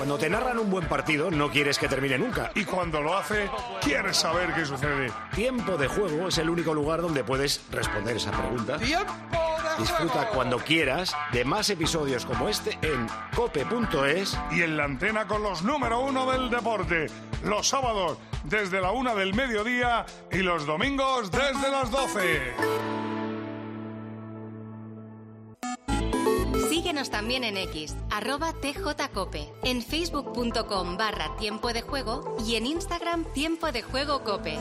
Cuando te narran un buen partido, no quieres que termine nunca. Y cuando lo hace, quieres saber qué sucede. Tiempo de Juego es el único lugar donde puedes responder esa pregunta. ¡Tiempo de juego! Disfruta cuando quieras de más episodios como este en cope.es. Y en la antena con los número 1 del deporte. Los sábados desde la 1 del mediodía y los domingos desde las 12. Síguenos también en X, @tjcope, en facebook.com/tiempo de juego y en Instagram Tiempo de Juego Cope.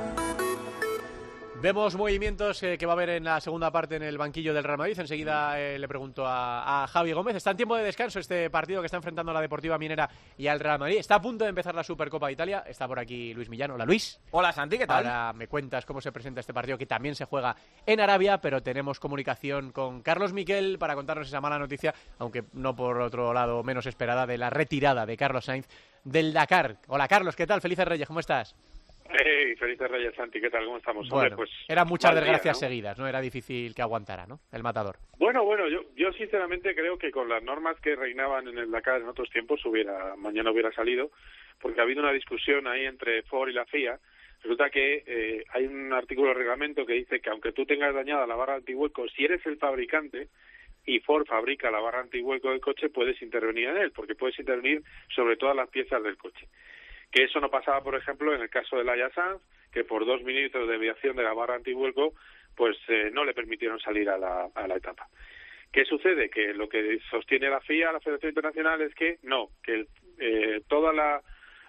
Vemos movimientos que va a haber en la segunda parte en el banquillo del Real Madrid. Enseguida le pregunto a Javi Gómez. Está en tiempo de descanso este partido que está enfrentando a la Deportiva Minera y al Real Madrid. Está a punto de empezar la Supercopa de Italia. Está por aquí Luis Millán. Hola, Luis. Hola, Santi, ¿qué tal? Ahora me cuentas cómo se presenta este partido que también se juega en Arabia, pero tenemos comunicación con Carlos Miquel para contarnos esa mala noticia, aunque no por otro lado menos esperada, de la retirada de Carlos Sainz del Dakar. Hola, Carlos, ¿qué tal? Felices Reyes, ¿cómo estás? Hey, felices Reyes, Santi, ¿qué tal? ¿Cómo estamos? Bueno, hombre, pues, eran muchas desgracias ¿no? seguidas, ¿no? Era difícil que aguantara, ¿no? El matador. Bueno, yo sinceramente creo que con las normas que reinaban en el Dakar en otros tiempos mañana hubiera salido, porque ha habido una discusión ahí entre Ford y la FIA. Resulta que hay un artículo del reglamento que dice que aunque tú tengas dañada la barra antihueco, si eres el fabricante y Ford fabrica la barra antihueco del coche, puedes intervenir en él, porque puedes intervenir sobre todas las piezas del coche. Que eso no pasaba, por ejemplo, en el caso de Laia Sanz, que por 2 milímetros de desviación de la barra antivuelco, pues no le permitieron salir a la etapa. ¿Qué sucede? Que lo que sostiene la FIA, la Federación Internacional, es que no, que toda la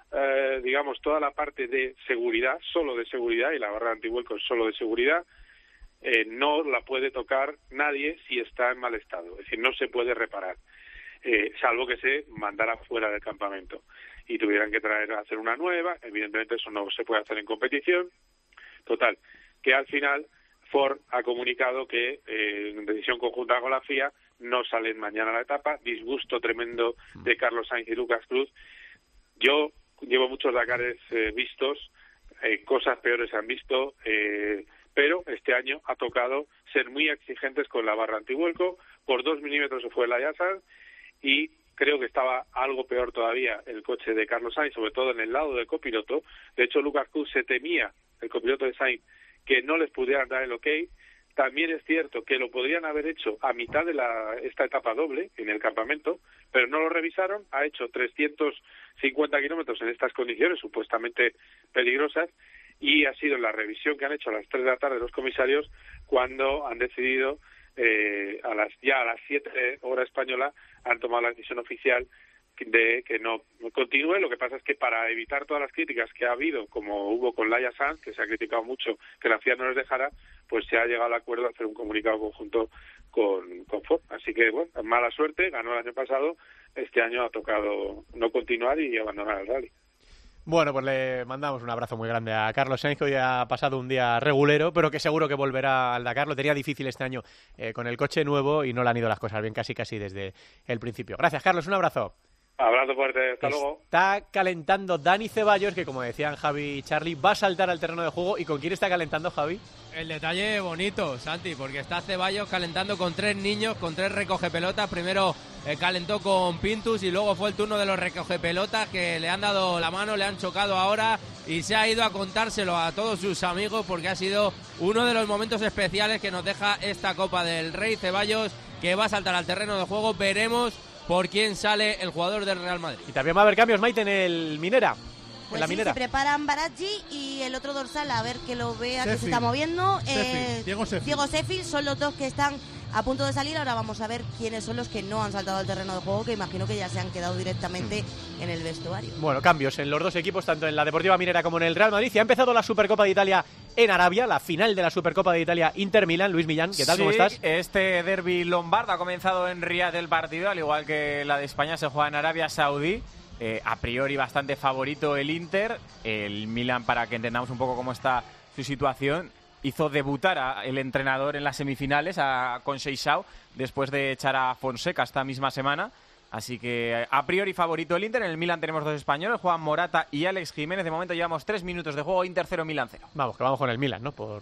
parte de seguridad, solo de seguridad, y la barra antivuelco es solo de seguridad, no la puede tocar nadie si está en mal estado, es decir, no se puede reparar, salvo que se mandara fuera del campamento y tuvieran que hacer una nueva. Evidentemente eso no se puede hacer en competición. Total, que al final Ford ha comunicado que en decisión conjunta con la FIA no salen mañana a la etapa. Disgusto tremendo de Carlos Sainz y Lucas Cruz. Yo llevo muchos Dakares vistos, cosas peores se han visto, pero este año ha tocado ser muy exigentes con la barra antivuelco. Por 2 milímetros se fue la Yassan y creo que estaba algo peor todavía el coche de Carlos Sainz, sobre todo en el lado del copiloto. De hecho, Lucas Cruz se temía, el copiloto de Sainz, que no les pudieran dar el ok. También es cierto que lo podrían haber hecho a mitad de esta etapa doble en el campamento, pero no lo revisaron. Ha hecho 350 kilómetros en estas condiciones supuestamente peligrosas y ha sido en la revisión que han hecho a las 3 de la tarde los comisarios cuando han decidido a las 7 hora española han tomado la decisión oficial de que no continúe. Lo que pasa es que para evitar todas las críticas que ha habido, como hubo con Laia Sanz, que se ha criticado mucho que la FIA no les dejara, pues se ha llegado al acuerdo de hacer un comunicado conjunto con Ford. Así que, bueno, mala suerte, ganó el año pasado, este año ha tocado no continuar y abandonar el rally. Bueno, pues le mandamos un abrazo muy grande a Carlos Sainz, que hoy ha pasado un día regulero, pero que seguro que volverá al Dakar. Lo tenía difícil este año con el coche nuevo y no le han ido las cosas bien casi desde el principio. Gracias, Carlos, un abrazo. Abrazo fuerte, hasta luego. Está calentando Dani Ceballos, que como decían Javi y Charlie, va a saltar al terreno de juego. ¿Y con quién está calentando, Javi? El detalle bonito, Santi, porque está Ceballos calentando con 3 niños, con 3 recogepelotas. Primero calentó con Pintus y luego fue el turno de los recogepelotas que le han dado la mano, le han chocado ahora y se ha ido a contárselo a todos sus amigos porque ha sido uno de los momentos especiales que nos deja esta Copa del Rey. Ceballos, que va a saltar al terreno de juego, veremos por quién sale el jugador del Real Madrid. Y también va a haber cambios, Maite, en el Minera. Pues en la sí, Minera. se preparan Baraji y el otro dorsal, a ver que lo vea, Sheffield. que se está moviendo. Diego Sheffield, son los dos que están a punto de salir. Ahora vamos a ver quiénes son los que no han saltado al terreno de juego, que imagino que ya se han quedado directamente en el vestuario. Bueno, cambios en los dos equipos, tanto en la Deportiva Minera como en el Real Madrid. Y ha empezado la Supercopa de Italia en Arabia, la final de la Supercopa de Italia Inter-Milan. Luis Millán, ¿qué tal? Sí, ¿Cómo estás? Este derbi lombardo ha comenzado en Riad el partido, al igual que la de España se juega en Arabia Saudí. A priori bastante favorito el Inter. El Milan, para que entendamos un poco cómo está su situación, hizo debutar el entrenador en las semifinales con Seixao después de echar a Fonseca esta misma semana. Así que a priori favorito el Inter. En el Milan tenemos 2 españoles, Juan Morata y Alex Jiménez. De momento llevamos 3 minutos de juego, Inter 0, Milan 0. Vamos, que vamos con el Milan, ¿no? Por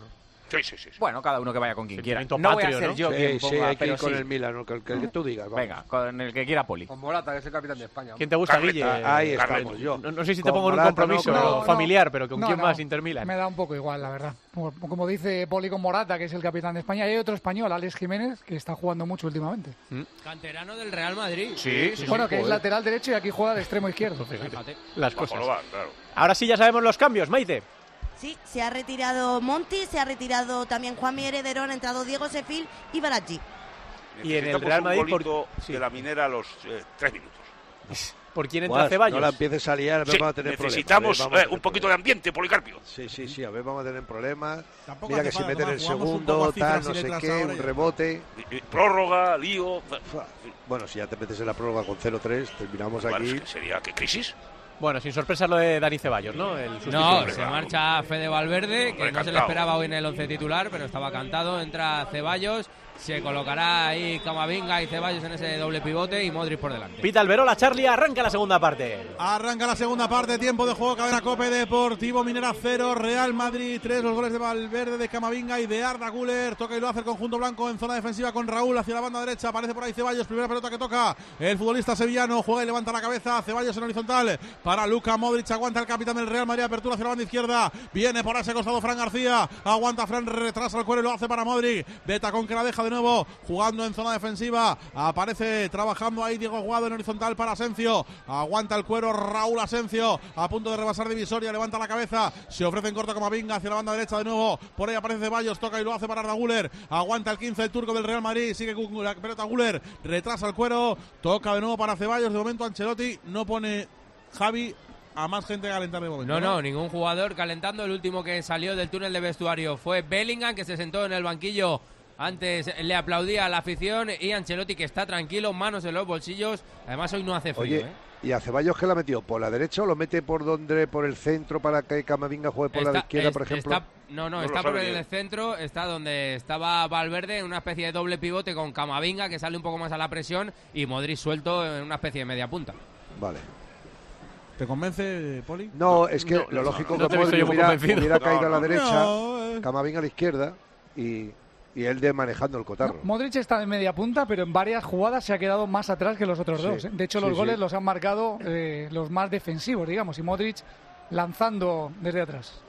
Sí. Bueno, cada uno que vaya con quien quiera. Sentimiento No voy a patrio, ser ¿no? yo quien Sí, ponga, hay que pero ir con sí. el Milan, el que tú digas. vamos. Venga, con el que quiera Poli. Con Morata, que es el capitán de España. ¿Quién te gusta, Carleto. Guille? Ahí Carleto. estamos, yo. No sé si te Con pongo en un Morata, compromiso no, familiar, pero ¿con No, quién no. más Inter Milan? Me da un poco igual, la verdad. Como dice Poli con Morata, que es el capitán de España, y hay otro español, Alex Jiménez, que está jugando mucho últimamente. Canterano del Real Madrid. Sí. Bueno, que es lateral derecho y aquí juega de extremo izquierdo. Fíjate. Las Bajo cosas. lo va, claro. Ahora sí ya sabemos los cambios, Maite. Sí, se ha retirado Monti, se ha retirado también Juanmi Heredero, han entrado Diego Sefil y Baraji. Y en el Necesitamos Real Madrid un golito sí. de la Minera a los 3 minutos. ¿Por quién entra Guas, Ceballos? no la empieces a liar, Sí, vamos a tener necesitamos problemas. un poquito de ambiente, Policarpio. Sí, a ver, vamos a tener problemas. Tampoco Mira hace que si falta, meten el Tomás, jugamos un poco segundo, a cifras tal, y no sé letras qué, ahora un ya. rebote. Prórroga, lío. Bueno, si ya te metes en la prórroga con 0-3, terminamos Bueno, aquí. es que sería qué crisis. Bueno, sin sorpresa lo de Dani Ceballos, ¿no? El sustituto. No, Hombre, se claro. marcha Fede Valverde, que Hombre, no se le cantado. esperaba hoy en el 11 titular, pero estaba cantado. Entra Ceballos, se colocará ahí Camavinga y Ceballos en ese doble pivote y Modric por delante. Pita Alberola, Charlie, arranca la segunda parte. Arranca la segunda parte, tiempo de juego, cadena Cope Deportivo Minera 0, Real Madrid 3, los goles de Valverde, de Camavinga y de Arda Güler. Toca y lo hace el conjunto blanco en zona defensiva con Raúl hacia la banda derecha, aparece por ahí Ceballos, primera pelota que toca el futbolista sevillano, juega y levanta la cabeza, Ceballos en horizontal para Luka Modric, aguanta el capitán del Real Madrid, apertura hacia la banda izquierda, viene por ese costado Fran García, aguanta Fran, retrasa el cuero y lo hace para Modric, de tacón que la deja de nuevo, jugando en zona defensiva, aparece trabajando ahí Diego Aguado en horizontal para Asencio, aguanta el cuero Raúl Asencio, a punto de rebasar divisoria, levanta la cabeza, se ofrece en corto Camavinga hacia la banda derecha de nuevo, por ahí aparece Ceballos, toca y lo hace para Arda Güler, aguanta el 15 el turco del Real Madrid, sigue con la pelota Güler, retrasa el cuero, toca de nuevo para Ceballos, de momento Ancelotti no pone Javi a más gente a calentar de momento. No, ningún jugador calentando. El último que salió del túnel de vestuario fue Bellingham, que se sentó en el banquillo. Antes le aplaudía a la afición, y Ancelotti, que está tranquilo, manos en los bolsillos. Además hoy no hace frío. Oye, ¿y a Ceballos qué la ha metido? ¿Por la derecha o lo mete por el centro para que Camavinga juegue por la izquierda, por ejemplo? Está por el centro, está donde estaba Valverde, en una especie de doble pivote con Camavinga, que sale un poco más a la presión, y Modric suelto en una especie de media punta. Vale. ¿Te convence, Poli? No, es que lo lógico no que te he visto yo muy hubiera convencido. caído a la derecha, No, Camavinga a la izquierda y él de manejando el cotarro. Modric está en media punta, pero en varias jugadas se ha quedado más atrás que los otros Sí, dos. De hecho, sí, los goles sí. los han marcado los más defensivos, digamos, y Modric lanzando desde atrás.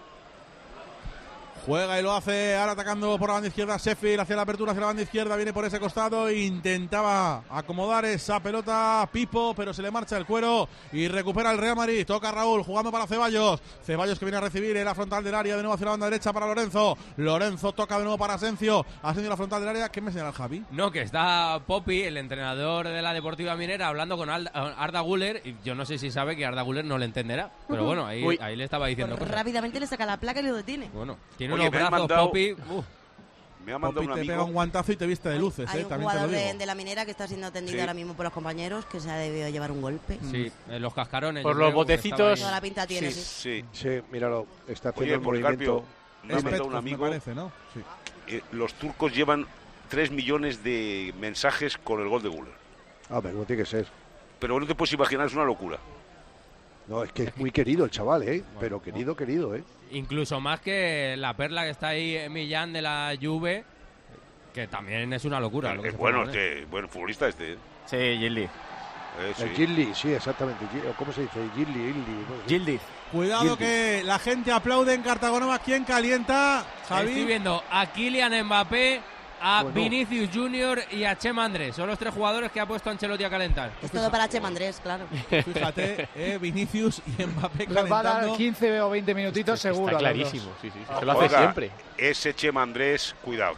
Juega y lo hace ahora atacando por la banda izquierda Sheffield hacia la apertura hacia la banda izquierda, viene por ese costado, intentaba acomodar esa pelota Pipo, pero se le marcha el cuero y recupera el Real Madrid. Toca Raúl jugando para Ceballos que viene a recibir en la frontal del área, de nuevo hacia la banda derecha para Lorenzo toca de nuevo para Asencio en la frontal del área. ¿Qué me señala el Javi? No, que está Popi, el entrenador de la Deportiva Minera, hablando con Arda Güler, y yo no sé si sabe que Arda Güler no le entenderá, pero bueno, ahí le estaba diciendo cosas. Rápidamente le saca la placa y lo detiene. Bueno, tiene Oye, unos me han brazos, mandado- Popi. Me ha mandado Popi un te pega amigo. un guantazo y te viste de luces, Hay un también te lo jugador digo. de la Minera que está siendo atendido Sí. ahora mismo por los compañeros, que se ha debido llevar un golpe. Sí, los cascarones. Por yo los creo, porque botecitos. estaba ahí. Toda la pinta tiene, sí. Sí. Sí, míralo, está haciendo Oye, el Policarpio, movimiento. me ha mandado un me amigo. parece, ¿no? Sí. Los turcos llevan 3 millones de mensajes con el gol de Güler. Ah, pero no tiene que ser. Pero no te puedes imaginar, es una locura. No, es que es muy querido el chaval, ¿eh? Pero querido, ¿eh? Incluso más que la perla que está ahí, Millán de la Juve, que también es una locura. Lo que Es se bueno, pone. buen futbolista este. Sí, Gildi. Sí. El Gilly, sí, exactamente. ¿Cómo se dice? Gilly. Gildi. Cuidado Gildi. que la gente aplaude en Cartagonova. ¿Quién calienta? Estoy Javi. viendo a Kylian Mbappé, a Bueno. Vinicius Junior y a Chema Andrés. Son los tres jugadores que ha puesto Ancelotti a calentar. Es todo para Chema Andrés, claro. Fíjate, Vinicius y Mbappé Les va a dar calentando. 15 o 20 minutitos seguro. Está a los dos. clarísimo, sí. Se lo hace Oiga, siempre. Ese Chema Andrés, cuidado,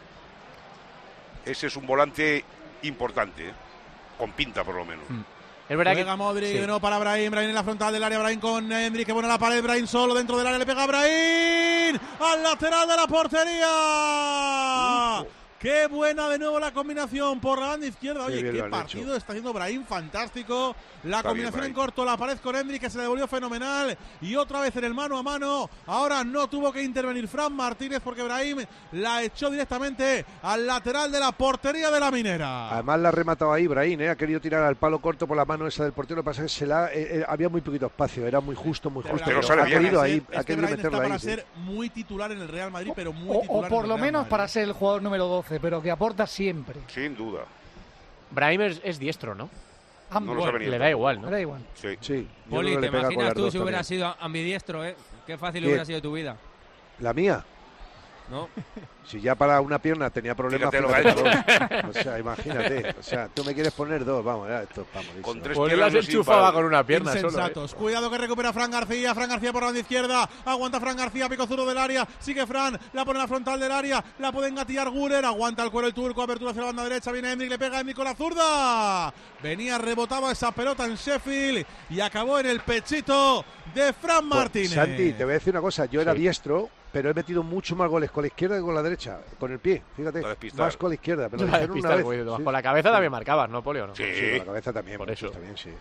ese es un volante importante, con pinta por lo menos. Es verdad Juega que Modric sí. de nuevo para Brahim en la frontal del área, Brahim con Endrick, que buena la pared, Brahim solo dentro del área, le pega a Brahim al lateral de la portería. Qué buena de nuevo la combinación por la banda izquierda. Oye, bien qué lo han partido hecho. está haciendo Brahim, fantástico. La Está combinación bien, en corto, la pared con Hendrik, que se le devolvió fenomenal. Y otra vez en el mano a mano. Ahora no tuvo que intervenir Fran Martínez porque Brahim la echó directamente al lateral de la portería de la Minera. Además la ha rematado ahí Brahim, ha querido tirar al palo corto por la mano esa del portero. Lo que pasa es que había muy poquito espacio, era muy justo, Pero sale ha bien. querido ahí, Es ha que querido Brahim está meterla para ahí. sí. ser muy titular en el Real Madrid, pero muy O titular por en lo el Real menos Madrid. para ser el jugador número 12, pero que aporta siempre. Sin duda. Brahim es diestro, ¿no? No lo sabe ni Le él. da igual, ¿no? Da igual. Sí. Sí, yo Poli, creo que ¿te le pega con imaginas las tú dos si hubieras también. sido ambidiestro, Qué fácil ¿Qué? hubiera sido tu vida, La mía, ¿no? si ya para una pierna tenía problemas, Fíjate lo que fíjate ha para dos. O sea, imagínate, o sea, tú me quieres poner dos, vamos, esto vamos. Con 3 Pues piernas las no es enchufaba imparable. con una pierna solo. Insensatos. Cuidado que recupera Fran García por la banda izquierda. Aguanta Fran García, pico zurdo del área. Sigue Fran, la pone en la frontal del área. La puede engatillar Guller. Aguanta el cuero el turco. Apertura hacia la banda derecha. Viene Hendrik, le pega a Hendrik con la zurda. Venía, rebotaba esa pelota en Sheffield y acabó en el pechito de Fran Martínez. Pues, Santi, te voy a decir una cosa, yo era diestro, pero he metido mucho más goles con la izquierda que con la derecha, con el pie, fíjate, La despistar. más con la izquierda, pero La dijeron una despista, vez. güey, sí. con la cabeza también marcabas, ¿no, Polio? ¿No? Sí. Sí, con la cabeza también, Por muchos eso. también, sí.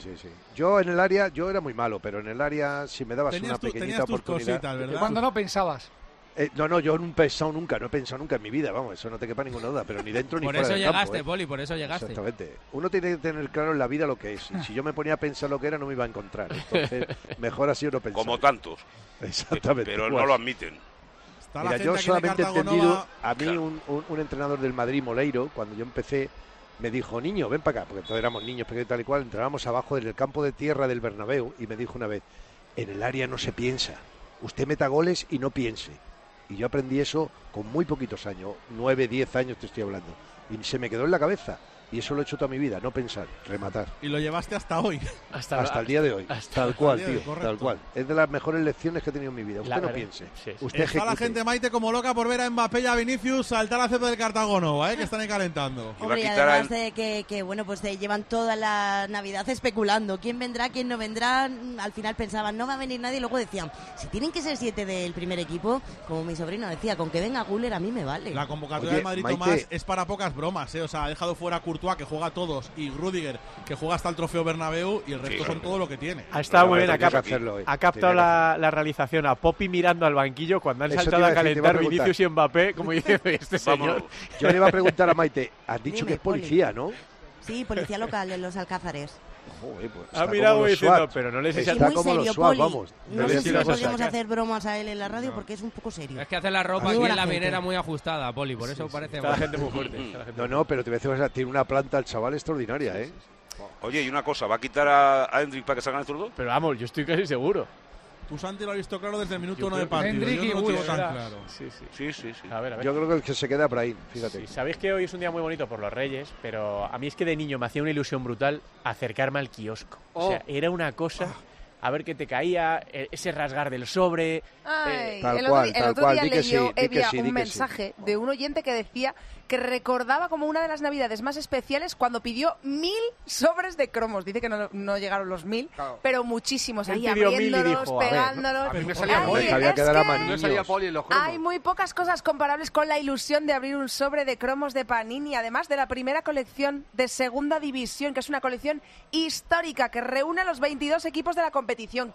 Yo en el área, yo era muy malo, pero en el área, si me dabas una pequeñita tenías tus oportunidad. cositas, ¿verdad? Cuando no pensabas. No, yo no he pensado nunca en mi vida, vamos, eso no te quepa ninguna duda, pero ni dentro ni Por fuera eso del llegaste, campo, ¿eh? Poli, por eso llegaste. Exactamente. Uno tiene que tener claro en la vida lo que es. Y si yo me ponía a pensar lo que era, no me iba a encontrar. Entonces, mejor así no pensar. Como tantos. Exactamente. Pero Pues, no lo admiten. Está la mira, gente yo aquí de solamente he Cartago entendido, Nova. a mí un entrenador del Madrid, Moleiro, cuando yo empecé, me dijo, niño, ven para acá, porque todos éramos niños pequeños tal y cual, entrábamos abajo en el campo de tierra del Bernabéu, y me dijo una vez, en el área no se piensa, usted meta goles y no piense. Y yo aprendí eso con muy poquitos años, 9, 10 años te estoy hablando, y se me quedó en la cabeza. Y eso lo he hecho toda mi vida, no pensar, rematar. Y lo llevaste hasta hoy. Hasta el día de hoy. Tal cual, tío, tal cual. Es de las mejores lecciones que he tenido en mi vida. Usted no piense. Usted Está la ejecute. gente, Maite, como loca por ver a Mbappé y a Vinicius saltar a césped del Cartago Nova, que están ahí calentando. Hombre, y además de que bueno, pues llevan toda la Navidad especulando quién vendrá, quién no vendrá. Al final pensaban, no va a venir nadie, y luego decían, si tienen que ser 7 del primer equipo, como mi sobrino decía, con que venga Guller a mí me vale. La convocatoria de Madrid, Maite, Tomás, es para pocas bromas, O sea, ha dejado fuera a Courtois, que juega a todos, y Rüdiger, que juega hasta el trofeo Bernabéu, y el resto son todo lo que tiene. Ha estado muy bien, ha Tenía que hacerlo hoy. captado la realización a Poppy mirando al banquillo cuando han Eso te saltado iba a a decir, te iba a calentar preguntar. Vinicius y Mbappé, como diciendo, "¿Y este señor?". Yo le iba a preguntar a Maite, has dicho Dime, que es Poli. policía, ¿no? Sí, policía local de los Alcázares. Joder, pues Ha está mirado como los diciendo, SWAT. pero no le sé si Está muy como serio, los SWAT, Poli. vamos. No Debe sé ser si una cosa podríamos que- hacer bromas a él en la radio porque es un poco serio. Es que hace la ropa Muy aquí en buena la gente. minera muy ajustada, Poli, por eso parece... Está la gente muy fuerte. está la gente No, no, pero te voy a decir una cosa, tiene una planta el chaval extraordinaria, ¿eh? Oye, y una cosa, ¿va a quitar a Hendrik para que salgan estos dos? Pero vamos, yo estoy casi seguro. Tú, Santi, lo has visto claro desde el minuto Yo 1 de creo que partido. Hendrik Yo y no lo tengo Guller, tan era- claro. Sí. Sí. A ver. Yo creo que el que se queda Brahim, fíjate. Sí, sabéis que hoy es un día muy bonito por los Reyes, pero a mí es que de niño me hacía una ilusión brutal acercarme al kiosco. O sea, era una cosa, a ver qué te caía, ese rasgar del sobre. Ay, Tal el cual, otro, tal otro cual, día di que leyó sí, di que Evia sí, di un que mensaje de un oyente que decía que recordaba como una de las navidades más especiales cuando pidió 1000 sobres de cromos. Dice que no llegaron los 1000, pero muchísimos Él ahí pidió 1000 y abriéndolos, dijo, a ver, pegándolos. A mí me salía Ay, Poli. Sabía que es era Me salía Poli en los cromos. hay muy pocas cosas comparables con la ilusión de abrir un sobre de cromos de Panini, además de la primera colección de Segunda División, que es una colección histórica que reúne a los 22 equipos de la competición.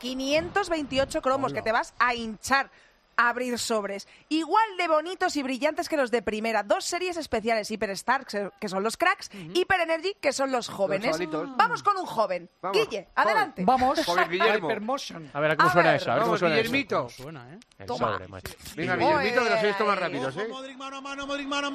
528 cromos que te vas a hinchar a abrir sobres. Igual de bonitos y brillantes que los de primera. 2 series especiales, Hyper Star, que son los cracks, Hyper Energy, que son los jóvenes. chavalitos. Vamos con un joven. Vamos, Guille, adelante. Vamos, Joven Guillermo. Hypermotion. A ver, ¿cómo A suena ver, eso? A ver, ¿cómo Vamos, suena Guillermito. eso? El Toma. sobre, macho. Venga, Oye, Guillermito, que los he visto más rápidos, Ojo, ¿eh? Modric, mano a mano,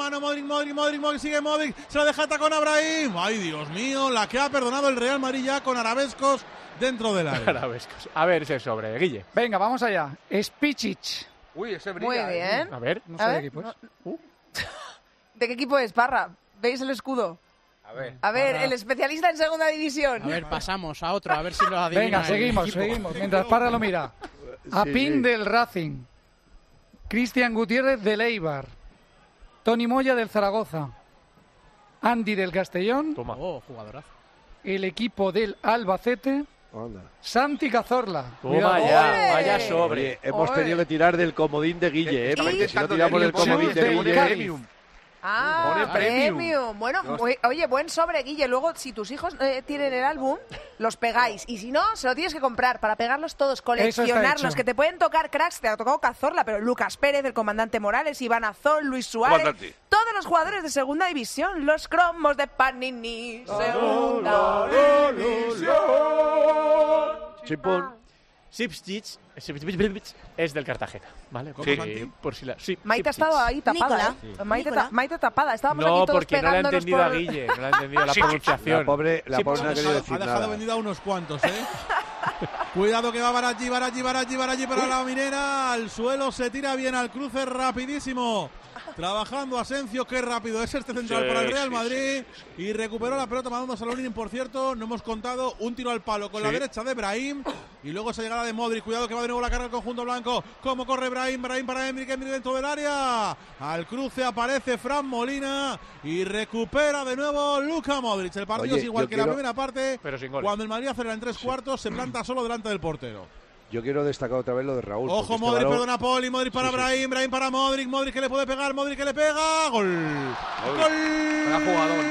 Modric, sigue Modric, se la deja con Abraham. Ay, Dios mío, la que ha perdonado el Real Madrid ya con arabescos dentro del área. Arabescos. A ver ese sobre, Guille. Venga, vamos allá. Spichic. Uy, ese brilla. Muy bien. A ver. No A sé de ver, equipo es. ¿De qué equipo es, Parra? ¿Veis el escudo? A ver. A ver, Parra. el especialista en segunda división. A ver, pasamos a otro, a ver si lo adivina. Venga, el seguimos. equipo. Mientras Parra lo mira. A Sí, Pin sí. del Racing. Cristian Gutiérrez del Eibar. Tony Moya del Zaragoza. Andy del Castellón. Toma. Oh, jugadorazo. El equipo del Albacete. Anda. Santi Cazorla. Toma Cuidado. ya, ¡Ole! vaya sobre. Oye, hemos Oye. tenido que tirar del comodín de Guille, ¿eh? Estaba Porque si no intentando tiramos del del comodín de Chus del Guille... Cádiz. Ah, premium. Bueno, oye, buen sobre, Guille. Luego, si tus hijos tienen el álbum, los pegáis. Y si no, se lo tienes que comprar para pegarlos todos, coleccionarlos. Que te pueden tocar cracks. Te ha tocado Cazorla, pero Lucas Pérez, el comandante Morales, Iván Azón, Luis Suárez. Comandante. Todos los jugadores de segunda división. Los cromos de Panini. Segunda división. Chipón. Sipstich es del Cartagena, ¿vale? Sí. Por si la... Maite ha estado ahí tapada, Maite tapada. Estábamos aquí todos porque no le ha pegándonos entendido a por... Guille, no le ha entendido la pronunciación. La pobre no ha querido decir Ha dejado nada. vendido a unos cuantos, Cuidado que va Baraji para la Minera. Al suelo, se tira bien al cruce, rapidísimo. Trabajando Asencio, qué rápido es este central para el Real Madrid. Y recuperó la pelota mandando a Salolini, por cierto. No hemos contado un tiro al palo con la derecha de Brahim. Y luego esa llegada de Modric. Cuidado que va de nuevo la carga del conjunto blanco. ¿Cómo corre Brahim para Endrick dentro del área? Al cruce aparece Fran Molina. Y recupera de nuevo Luka Modric. El partido es igual que la primera parte. Pero sin goles. Cuando el Madrid acelera en 3/4, se planta solo delante del portero. Yo quiero destacar otra vez lo de Raúl. Ojo, Modric, perdona, Poli, Modric para Brahim, Brahim para Modric, Modric que le puede pegar, Modric que le pega, gol. Gol jugador.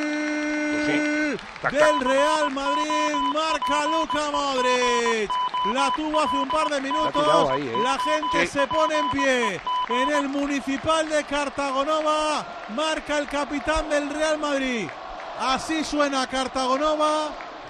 Del Real Madrid, marca Luka Modric. La tuvo hace un par de minutos, ahí, la gente se pone en pie en el Municipal de Cartagonova, marca el capitán del Real Madrid. Así suena Cartagonova.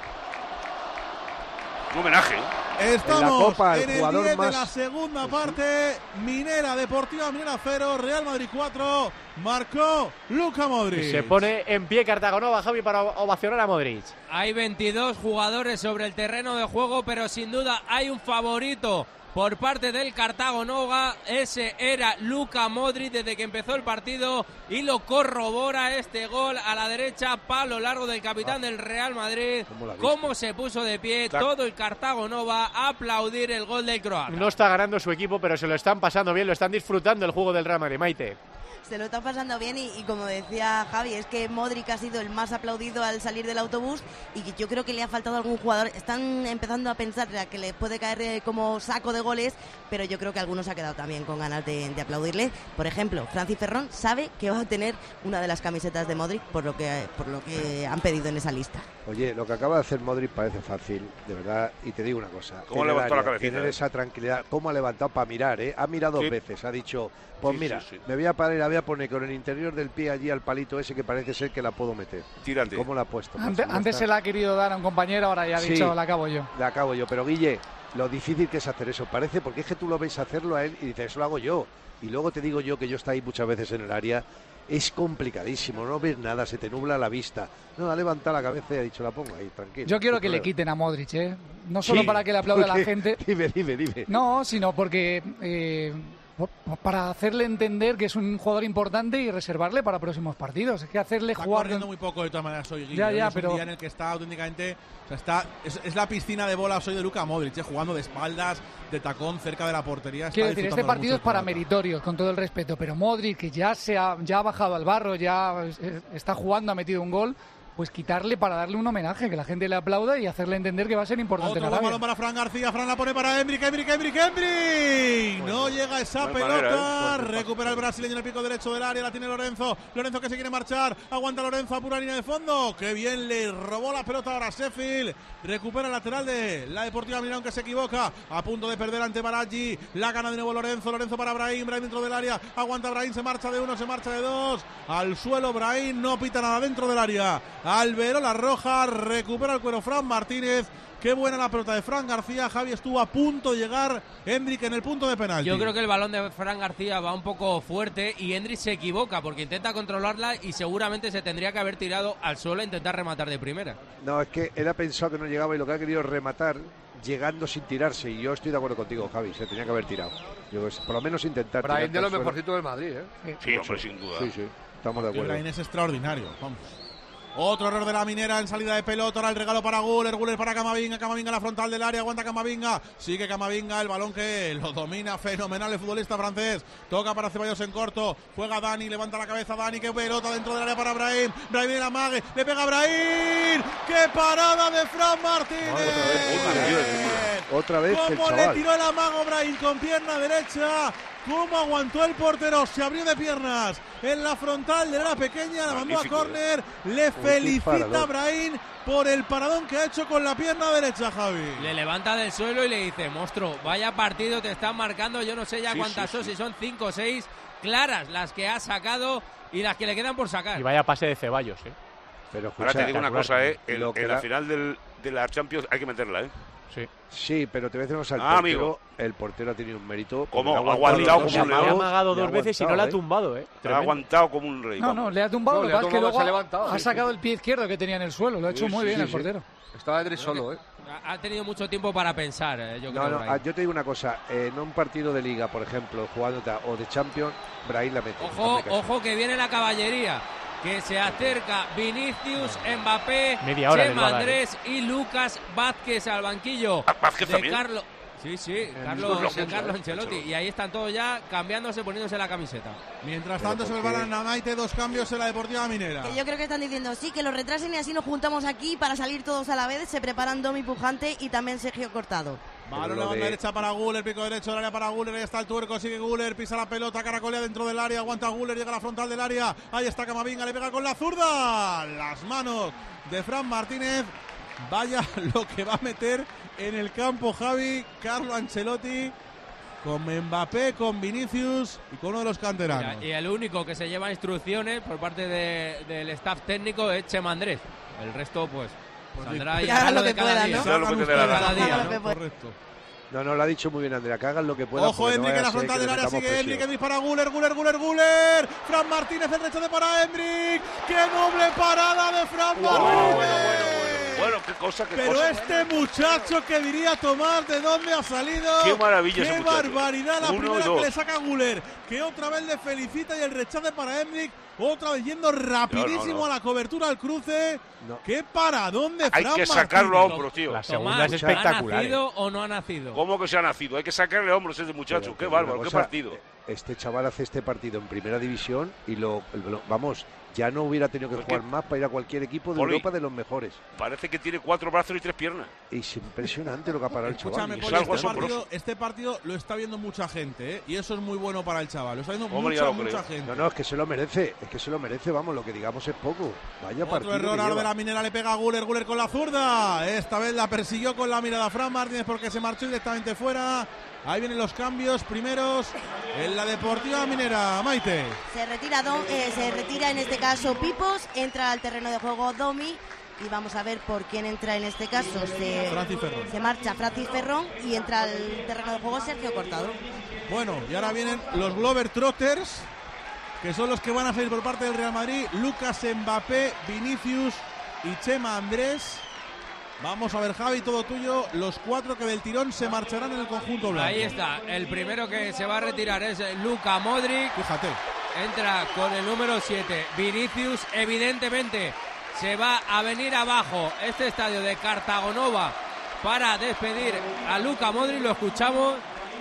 Un homenaje. Estamos en la Copa, en el jugador 10 más... de la segunda parte. Minera Deportiva Minera 0, Real Madrid 4. Marcó Luka Modric. Se pone en pie Cartagonova, Javi, para ovacionar a Modric. Hay 22 jugadores sobre el terreno de juego, pero sin duda hay un favorito por parte del Cartagonova. Ese era Luka Modric desde que empezó el partido y lo corrobora este gol a la derecha, palo largo del capitán del Real Madrid. Cómo se puso de pie todo el Cartagonova a aplaudir el gol del croata. No está ganando su equipo, pero se lo están pasando bien, lo están disfrutando el juego del Real Madrid, Maite. Se lo está pasando bien y como decía Javi, es que Modric ha sido el más aplaudido al salir del autobús y que yo creo que le ha faltado algún jugador. Están empezando a pensar que le puede caer como saco de goles, pero yo creo que algunos ha quedado también con ganas de aplaudirle. Por ejemplo, Francis Ferrón sabe que va a tener una de las camisetas de Modric por lo que han pedido en esa lista. Oye, lo que acaba de hacer Modric parece fácil, de verdad, y te digo una cosa. ¿Cómo ha levantado la cabecita? Tener esa tranquilidad, cómo ha levantado para mirar, Ha mirado dos veces, ha dicho, pues mira, me voy a parar y la voy a poner con el interior del pie allí al palito ese que parece ser que la puedo meter. Tírate. ¿Cómo la ha puesto? Antes se la ha querido dar a un compañero, ahora ya ha dicho, la acabo yo. La acabo yo, pero Guille, lo difícil que es hacer eso, parece, porque es que tú lo ves hacerlo a él y dices, eso lo hago yo. Y luego te digo yo que yo estoy ahí muchas veces en el área, es complicadísimo, no ves nada, se te nubla la vista. No, ha levantado la cabeza y ha dicho, la pongo ahí, tranquilo. Yo quiero que le quiten a Modric, no solo para que le aplaude la gente. Dime. No, sino porque... para hacerle entender que es un jugador importante y reservarle para próximos partidos. Es que hacerle está jugar... corriendo muy poco de todas maneras hoy, Guille. Ya, es pero... un día en el que está auténticamente... O sea, es la piscina de bolas hoy de Luka Modric, jugando de espaldas, de tacón, cerca de la portería. Quiero decir, este partido es para meritorios, con todo el respeto, pero Modric, que ya ha bajado al barro, ya está jugando, ha metido un gol... Pues quitarle para darle un homenaje, que la gente le aplauda y hacerle entender que va a ser importante. Otro balón para Fran García, Fran la pone para Endrick. No llega esa pelota, recupera el brasileño en el pico derecho del área, la tiene Lorenzo que se quiere marchar, aguanta Lorenzo a pura línea de fondo, que bien le robó la pelota ahora Sheffield, recupera el lateral de la Deportiva Milán que se equivoca, a punto de perder ante Baraji, la gana de nuevo Lorenzo para Brahim dentro del área, aguanta Brahim, se marcha de uno, se marcha de dos, al suelo Brahim, no pita nada dentro del área. Alberola roja, recupera el cuero Fran Martínez. Qué buena la pelota de Fran García. Javi estuvo a punto de llegar. Endrick en el punto de penalti. Yo creo que el balón de Fran García va un poco fuerte y Endrick se equivoca porque intenta controlarla y seguramente se tendría que haber tirado al suelo e intentar rematar de primera. No, es que él ha pensado que no llegaba y lo que ha querido es rematar llegando sin tirarse. Y yo estoy de acuerdo contigo, Javi. Se tenía que haber tirado. Por lo menos intentar. Brahim de los mejorcitos del Madrid, Sí, hombre, sin duda. Sí, estamos de acuerdo. Brahim es extraordinario. Vamos. Otro error de la Minera en salida de pelota. Ahora el regalo para Guller para Camavinga a la frontal del área, aguanta Camavinga, sigue Camavinga, el balón que lo domina fenomenal el futbolista francés, toca para Ceballos en corto, juega Dani, levanta la cabeza Dani, que pelota dentro del área para Brahim en la mague, le pega a Brahim, qué parada de Fran Martínez, otra vez como le tiró el amago Brahim con pierna derecha. cómo aguantó el portero, se abrió de piernas en la frontal del área pequeña, la mandó a córner, le felicita a Brahim por el paradón que ha hecho con la pierna derecha, Javi. Le levanta del suelo y le dice, monstruo, vaya partido te están marcando, yo no sé ya cuántas son, si son 5 o 6 claras las que ha sacado y las que le quedan por sacar. Y vaya pase de Ceballos, Pero ahora te digo una cosa, en la final de la Champions hay que meterla, Sí, pero te voy a decir una cosa, amigo. El portero ha tenido un mérito. ¿Cómo? Ha aguantado como un rey. Le ha amagado 2 veces y no le ha tumbado, Ha aguantado como un rey. No, le ha tumbado, lo que pasa es que luego se ha levantado, ha sacado el pie izquierdo que tenía en el suelo, lo ha hecho muy bien el portero. Estaba Edri solo, Ha tenido mucho tiempo para pensar, yo creo. Yo te digo una cosa, en un partido de Liga, por ejemplo, jugando o de Champions, Brahim la mete. Ojo que viene la caballería, que se acerca Vinicius, Mbappé, Media hora Chema Andrés y Lucas Vázquez al banquillo Vázquez de también. Carlos. Carlo Ancelotti. Y ahí están todos ya cambiándose, poniéndose la camiseta. Mientras tanto se preparan a Maite 2 cambios en la Deportiva Minera. Que yo creo que están diciendo, sí, que lo retrasen y así nos juntamos aquí para salir todos a la vez. Se preparan Domi Pujante y también Sergio Cortado. Balón la banda derecha para Güler, pico derecho del área para Güler, ahí está el tuerco, sigue Güler, pisa la pelota, caracolea dentro del área, aguanta Güler, llega a la frontal del área, ahí está Camavinga, le pega con la zurda, las manos de Fran Martínez, vaya lo que va a meter en el campo Javi, Carlo Ancelotti, con Mbappé, con Vinicius y con uno de los canteranos. Y el único que se lleva instrucciones por parte del staff técnico es Chema Andrés, el resto pues saldrá y hará lo de cada día. Correcto. No, lo ha dicho muy bien Andrea, que hagan lo que puedan. Ojo, Endrick en la frontal del área, sigue Endrick, que dispara Güler. Fran Martínez, el rechace para Endrick. ¡Qué doble parada de Fran Martínez! Bueno, qué cosa. Pero este muchacho, que diría Tomás, ¿de dónde ha salido? ¡Qué maravilla ese muchacho! ¡Qué barbaridad! La primera que le saca Güler, que otra vez le felicita, y el rechace para Endrick. Otra vez yendo rapidísimo a la cobertura al cruce. ¡Qué paradón de Fran Hay que Martínez! sacarlo a hombros, tío. La segunda es espectacular. ¿Ha nacido o no ha nacido? ¿Cómo que se ha nacido? Hay que sacarle a hombros a ese muchacho. ¡Qué bárbaro! ¡Qué partido! Este chaval hace este partido en primera división y vamos, ya no hubiera tenido que jugar más para ir a cualquier equipo de Europa de los mejores. Parece que tiene 4 brazos y 3 piernas. Es impresionante lo que ha parado el chaval. Escúchame, este partido lo está viendo mucha gente, y eso es muy bueno para el chaval. Lo está viendo mucha gente. No, es que se lo merece, vamos, lo que digamos es poco. Vaya partido. Otro error ahora de la Minera, le pega a Güler con la zurda. Esta vez la persiguió con la mirada Fran Martínez porque se marchó directamente fuera. Ahí vienen los cambios primeros en la Deportiva Minera. Maite. Se retira en este caso Pipos, entra al terreno de juego Domi y vamos a ver por quién entra en este caso. Se marcha Francis Ferrón y entra al terreno de juego Sergio Cortado. Bueno, y ahora vienen los Glover Trotters, que son los que van a salir por parte del Real Madrid. Lucas Mbappé, Vinicius y Chema Andrés. Vamos a ver, Javi, todo tuyo. Los 4 que del tirón se marcharán en el conjunto blanco. Ahí está. El primero que se va a retirar es Luka Modric. Fíjate. Entra con el número 7. Vinicius, evidentemente, se va a venir abajo este estadio de Cartagonova para despedir a Luka Modric. Lo escuchamos.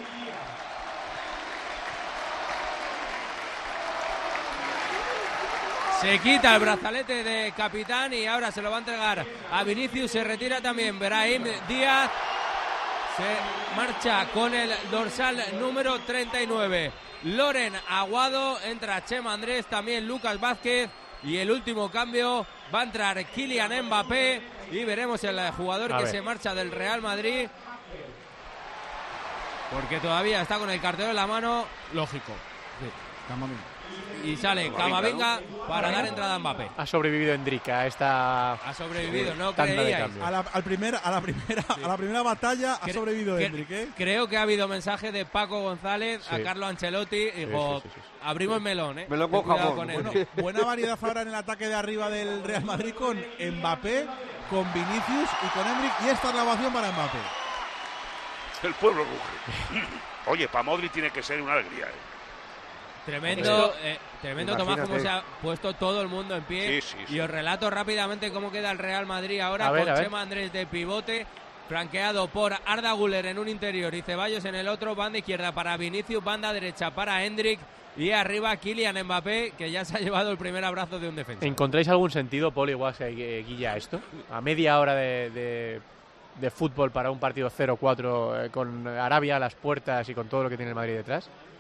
Se quita el brazalete de capitán y ahora se lo va a entregar a Vinicius. Se retira también Brahim Díaz. Se marcha con el dorsal número 39. Loren Aguado. Entra Chema Andrés, también Lucas Vázquez. Y el último cambio va a entrar Kylian Mbappé. Y veremos el jugador que se marcha del Real Madrid, porque todavía está con el cartero en la mano. Lógico. Sí, y sale Camavinga para dar entrada a Mbappé. Ha sobrevivido Endrick a esta... Ha sobrevivido, no tanda de creíais. cambios. A la primera batalla ha sobrevivido Endrick, ¿eh? Creo que ha habido mensaje de Paco González a Carlo Ancelotti. Dijo, abrimos melón, ¿eh? Melón con jamón. Bueno, buena variedad ahora en el ataque de arriba del Real Madrid, con Mbappé, con Vinicius y con Endrick. Y esta es la ovación para Mbappé. El pueblo ruge. Oye, para Modric tiene que ser una alegría, ¿eh? Tremendo, Tomás, cómo se ha puesto todo el mundo en pie. Sí. Y os relato rápidamente cómo queda el Real Madrid ahora, con Chema Andrés de pivote, flanqueado por Arda Güler en un interior y Ceballos en el otro. Banda izquierda para Vinicius, banda derecha para Endrick y arriba Kylian Mbappé, que ya se ha llevado el primer abrazo de un defensa. ¿Encontráis algún sentido, Paul, igual se guilla esto? A media hora de fútbol para un partido 0-4 con Arabia a las puertas y con todo lo que tiene el Madrid detrás.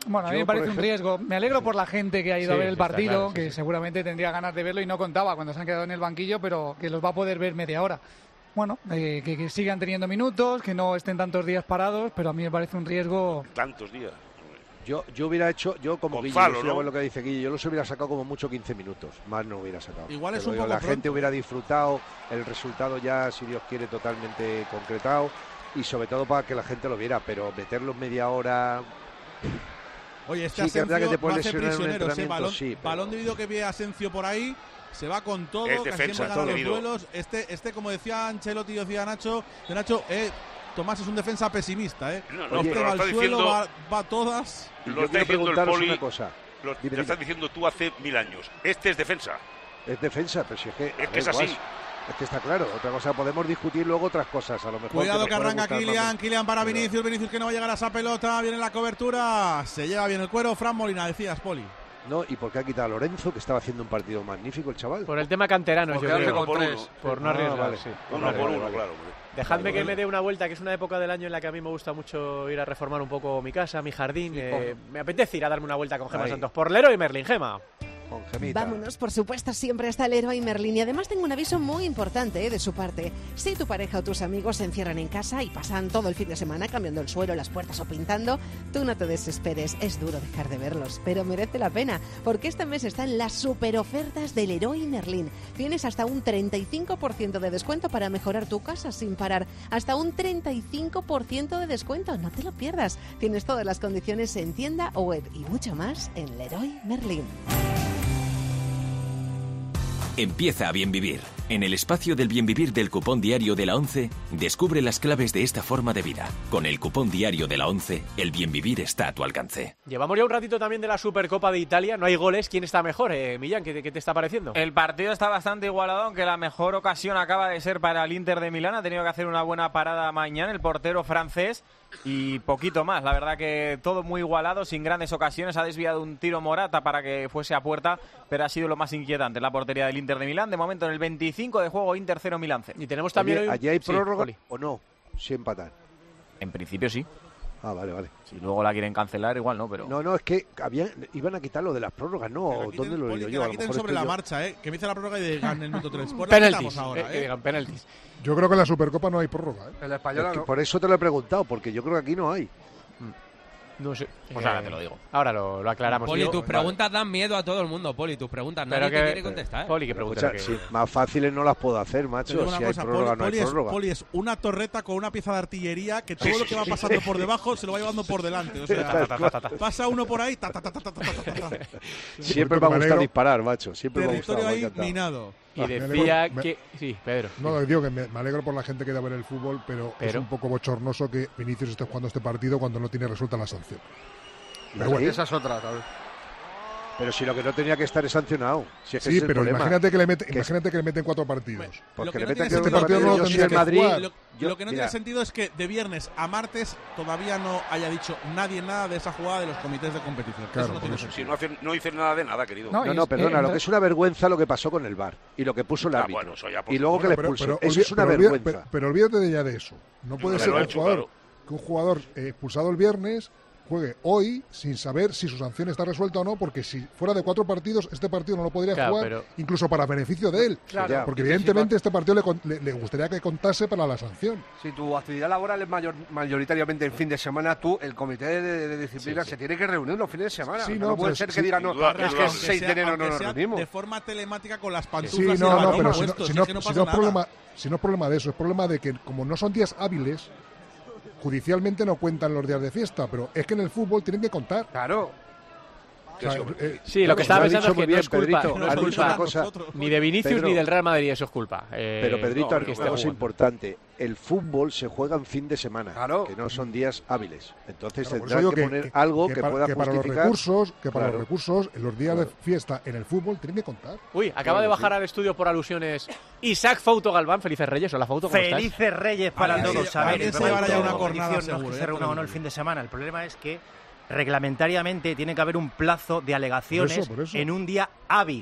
Bueno, a mí me parece un riesgo. Me alegro por la gente que ha ido a ver el partido, claro, que seguramente tendría ganas de verlo y no contaba cuando se han quedado en el banquillo, pero que los va a poder ver media hora. Bueno, que sigan teniendo minutos, que no estén tantos días parados, pero a mí me parece un riesgo. Tantos días. Yo hubiera hecho, yo como Gonzalo, Guille, ¿no? Lo que dice Guille, yo los hubiera sacado como mucho 15 minutos, más no hubiera sacado. Igual es Pero un poco la pronto. gente hubiera disfrutado, el resultado ya, si Dios quiere, totalmente concretado, y sobre todo para que la gente lo viera, pero meterlos media hora... Oye, este Sí, que es verdad Asensio que te puedes no hace lesionar en un prisioneros, entrenamiento, sí, pero- balón dividido que ve Asensio por ahí, se va con todo, Es casi defensa, siempre gana todo los debido. duelos. Este, como decía Ancelotti y decía Nacho, Tomás es un defensa pesimista, No, Este pero va lo al está suelo, diciendo- va a todas. Y Lo yo está quiero diciendo el preguntaros Poli. una cosa. Lo estás diciendo tú hace 1000 años. Este es defensa. Es defensa, pero si es que... a Es ver, que es así. Guas, es que está claro. Otra cosa, podemos discutir luego otras cosas, a lo mejor. Cuidado nos que puede arranca gustar más. Kylian para Vinicius que no va a llegar a esa pelota, viene la cobertura, se lleva bien el cuero, Fran Molina, decías, Poli. No, ¿y por qué ha quitado a Lorenzo, que estaba haciendo un partido magnífico el chaval? Por el tema canterano, Por yo quedarse creo. con tres. Por no arriesgar, vale. sí. Uno por uno, claro. Dejadme que me dé una vuelta, que es una época del año en la que a mí me gusta mucho ir a reformar un poco mi casa, mi jardín. Me apetece ir a darme una vuelta con Gemma Ahí. Santos. Por Leroy Merlin, Gema. Con Gemita. Vámonos, por supuesto, siempre hasta el Leroy Merlin. Y además tengo un aviso muy importante de su parte. Si tu pareja o tus amigos se encierran en casa y pasan todo el fin de semana cambiando el suelo, las puertas o pintando, tú no te desesperes. Es duro dejar de verlos, pero merece la pena, porque este mes están las super ofertas del Leroy Merlin. Tienes hasta un 35% de descuento para mejorar tu casa sin parar. Hasta un 35% de descuento, no te lo pierdas. Tienes todas las condiciones en tienda o web y mucho más en Leroy Merlin. Empieza a bien vivir. En el espacio del bien vivir del cupón diario de la 11, descubre las claves de esta forma de vida. Con el cupón diario de la 11, el bien vivir está a tu alcance. Llevamos ya un ratito también de la Supercopa de Italia. No hay goles. ¿Quién está mejor, Millán? ¿Qué te está pareciendo? El partido está bastante igualado, aunque la mejor ocasión acaba de ser para el Inter de Milán. Ha tenido que hacer una buena parada mañana el portero francés y poquito más. La verdad que todo muy igualado, sin grandes ocasiones. Ha desviado un tiro Morata para que fuese a puerta, pero ha sido lo más inquietante la portería del Inter de Milán. De momento en el 25 de juego, Inter 0, Milán 0. Y tenemos también Oye, hoy... ¿allí hay Sí, prórroga Poli. o no? Si empatan. En principio sí. Ah, vale. Si luego la quieren cancelar, igual no, pero... No, es que iban a quitar lo de las prórrogas, ¿no? ¿Dónde lo he leído yo? A La lo quiten mejor sobre estoy la yo. marcha, que empiece la prórroga y digan el minuto 3. Pues la Penaltis. quitamos ahora, Que digan penaltis. Yo creo que en la Supercopa no hay prórroga. En la española Es que no. por eso te lo he preguntado, porque yo creo que aquí no hay. No sé. Pues ahora te lo digo. Ahora lo aclaramos. Poli, Digo, tus vale. preguntas dan miedo a todo el mundo, Poli. Tus preguntas, nadie te quiere contestar. Poli, ¿qué pregunta? Escucha, sí, más fáciles no las puedo hacer, Te macho. digo una Si hay cosa, prórroga, no hay prórroga. Poli es una torreta con una pieza de artillería que todo lo que va pasando por debajo se lo va llevando por delante. O sea, pasa uno por ahí, Siempre me me ha gustado alegro. disparar, macho. Siempre me ha gustado. territorio me ha ahí encantado. minado. Y Me decía alegro- que... Sí, Pedro. No, digo que me alegro por la gente que da a ver el fútbol, pero es un poco bochornoso que Vinicius esté jugando este partido cuando no tiene resuelta la sanción. Pero bueno. Esa es otra, ¿sabes? Pero si lo que no tenía que estar es sancionado. Si es que Sí, ese es el pero problema. imagínate que le mete, Que- imagínate que le meten 4 partidos. Porque Lo que le no meten tiene que este sentido- partido no lo yo soy tendría el que Madrid. jugar. Lo que no tiene sentido es que de viernes a martes todavía no haya dicho nadie nada de esa jugada de los comités de competición. Claro, Eso no por tiene eso. sentido. Si no hice nada de nada, querido. No, perdona, lo que es una vergüenza lo que pasó con el VAR y lo que puso el árbitro. bueno, eso ya, y luego que le Bueno, expulsen. Eso es una vergüenza. Pero olvídate de ya de eso. No puede Ya ser lo ha que hecho, un jugador expulsado el viernes juegue hoy sin saber si su sanción está resuelta o no, porque si fuera de 4 partidos, este partido no lo podría Claro, jugar, pero- incluso para beneficio de él. Claro. Porque evidentemente este partido le gustaría que contase para la sanción. Si tu actividad laboral es mayoritariamente el fin de semana, tú, el comité de disciplina, se tiene que reunir los fines de semana. Sí, no no, puede pues, ser que sí, digan, no, es que el 6 de enero no aunque nos sea reunimos. de forma telemática con las Sí, pantuflas y el no, balón pero puesto, si si no es que no es pasa nada. problema de eso, es problema de que como no son días hábiles, judicialmente no cuentan los días de fiesta, pero es que en el fútbol tienen que contar. Claro. O sea, Sí, lo que estaba lo ha pensando dicho es que muy no bien, es culpa, Pedrito, no has es dicho culpa una cosa. ni de Vinicius Pedro, ni del Real Madrid, eso es culpa. Pero Pedrito, porque una esté cosa jugando. importante, el fútbol se juega en fin de semana, Claro. que no son días hábiles. Entonces Claro, por eso tendrán digo que poner algo que para, pueda para los justificar. recursos, para Claro. los recursos, en los días Claro. de fiesta en el fútbol tienen que contar. Uy, acaba de bajar al estudio por alusiones Isaac Fauto Galván. Felices Reyes. Hola, Fauto, ¿cómo estás? Felices Reyes para Alguien todos. se- A ver, alguien el se problema llevará ya de una la cornada competición no es seguro, que ya se te lo reúna o no digo. el fin de semana. El problema es que reglamentariamente tiene que haber un plazo de alegaciones Por eso. en un día hábil.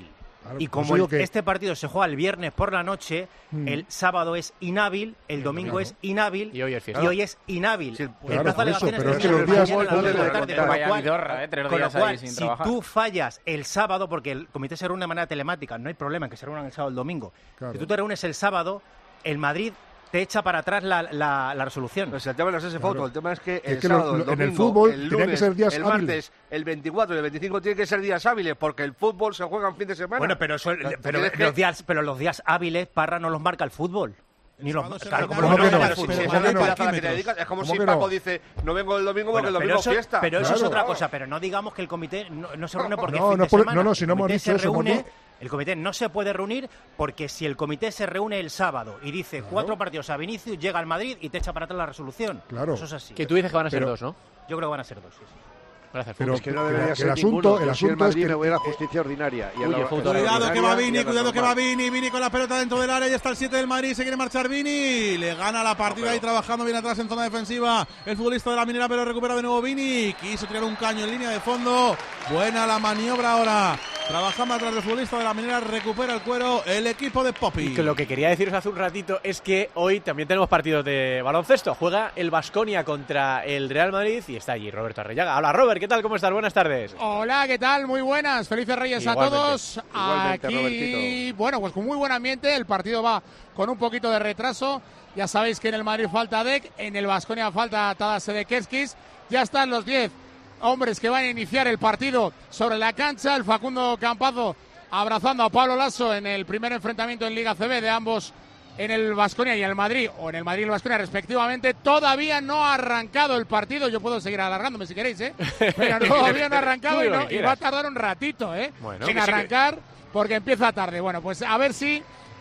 Claro, y por eso como digo que- este partido se juega el viernes por la noche, Mm. el sábado es inhábil, el domingo es inhábil y hoy es fiesta. y hoy es inhábil. claro, el plazo por de eso, alegaciones pero es que termina los días- mañana a las 2 de la tarde, con lo Vaya cual- vidorra, 3 con lo días cual, ahí sin si trabajar. tú fallas el sábado, porque el comité se reúne de manera telemática, no hay problema en que se reúnan el sábado o el domingo. Claro. Si tú te reúnes el sábado, el Madrid te echa para atrás la resolución. Pero si el tema no es ese foto, el tema es que el que sábado, el en el domingo, fútbol el tenían que lunes, ser días el hábiles. martes, el 24 y el 25 tienen que ser días hábiles, porque el fútbol se juega en fin de semana. Bueno, pero, Tienes que- los días hábiles, Parra, no los marca el fútbol. Ni los, claro, ¿Cómo como que no no? marca el Si fútbol. se Bueno, dedica a la pero- que te dedicas, es como ¿Cómo si que Paco no? dice, no vengo el domingo porque Bueno, el domingo eso, fiesta. pero eso es Claro. otra cosa, pero no digamos que el comité no se reúne porque No, es fin no de por- semana. no, si no El hemos comité dicho se eso, hemos reúne- dicho- El comité no se puede reunir porque si el comité se reúne el sábado y dice 4 partidos a Vinicius, llega al Madrid y te echa para atrás la resolución. Claro. Eso es así. Que tú dices que van a ser Pero- 2, ¿no? Yo creo que van a ser 2, sí, sí. Gracias, Pero es que no que- debería que ser el asunto- ninguno. el Yo, si asunto Madrid es que- me voy a la justicia ordinaria. Y a la- Cuidado Cuidado que va ordinaria y Vini, a la cuidado que va normal. Vini con la pelota dentro del área, ya está el 7 del Madrid, se quiere marchar Vini, le gana la partida ahí trabajando bien atrás en zona defensiva el futbolista de la Minera, pero recupera de nuevo Vini, quiso tirar un caño en línea de fondo, buena la maniobra ahora, trabajando atrás del futbolista de la Minera, recupera el cuero el equipo de Popi. Y que lo que quería deciros hace un ratito es que hoy también tenemos partidos de baloncesto. Juega el Baskonia contra el Real Madrid y está allí Roberto Arrellaga. Hola Robert, ¿qué tal? ¿Cómo estás? Buenas tardes. Hola, ¿qué tal? Muy buenas. Felices Reyes Igualmente. a todos. Igualmente, Aquí, Robertito. bueno, pues con muy buen ambiente. El partido va con un poquito de retraso. Ya sabéis que en el Madrid falta Dek, en el Baskonia falta Tadas Sedekeskis. Ya están los 10 hombres que van a iniciar el partido sobre la cancha. El Facundo Campazo abrazando a Pablo Lasso en el primer enfrentamiento en Liga CB de ambos en el Baskonia y en el Madrid, o en el Madrid y el Baskonia respectivamente. Todavía no ha arrancado el partido. Yo puedo seguir alargándome si queréis, pero todavía no ha arrancado Tú y, lo que y quieras. va a tardar un ratito, Bueno. sin Sigue, sigue. arrancar, porque empieza tarde. Bueno, pues a ver si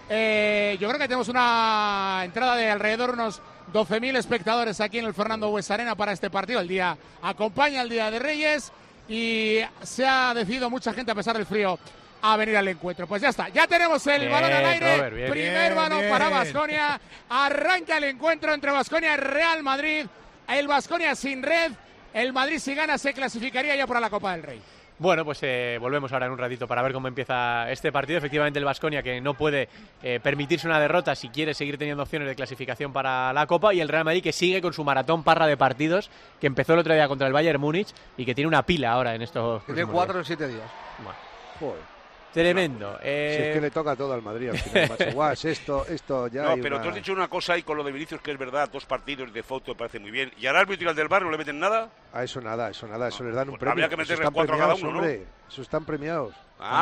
yo creo que tenemos una entrada de alrededor de unos 12.000 espectadores aquí en el Fernando Buesa Arena para este partido. El día acompaña el Día de Reyes y se ha decidido mucha gente, a pesar del frío, a venir al encuentro. Pues ya está, ya tenemos el Bien, balón al aire. Robert, bien. Primer Bien, balón bien. para Baskonia. Arranca el encuentro entre Baskonia y Real Madrid. El Baskonia sin red. El Madrid, si gana, se clasificaría ya para la Copa del Rey. Bueno, pues volvemos ahora en un ratito para ver cómo empieza este partido. Efectivamente, el Baskonia, que no puede permitirse una derrota si quiere seguir teniendo opciones de clasificación para la Copa, y el Real Madrid, que sigue con su maratón Parra de partidos, que empezó el otro día contra el Bayern Múnich y que tiene una pila ahora en estos Tiene próximos 4 o días. 7 días. Bueno, Joder. tremendo. Si es que le toca todo al Madrid al final, macho. Guas, esto ya No, hay pero una- tú has dicho una cosa ahí con lo de Vinicius que es verdad, 2 partidos de foto me parece muy bien. ¿Y al árbitro y al del bar no le meten nada? A eso nada, eso les dan un Pues premio. habría que Eso meterles están 4 a cada premiados, uno, ¿no? hombre. Eso están premiados.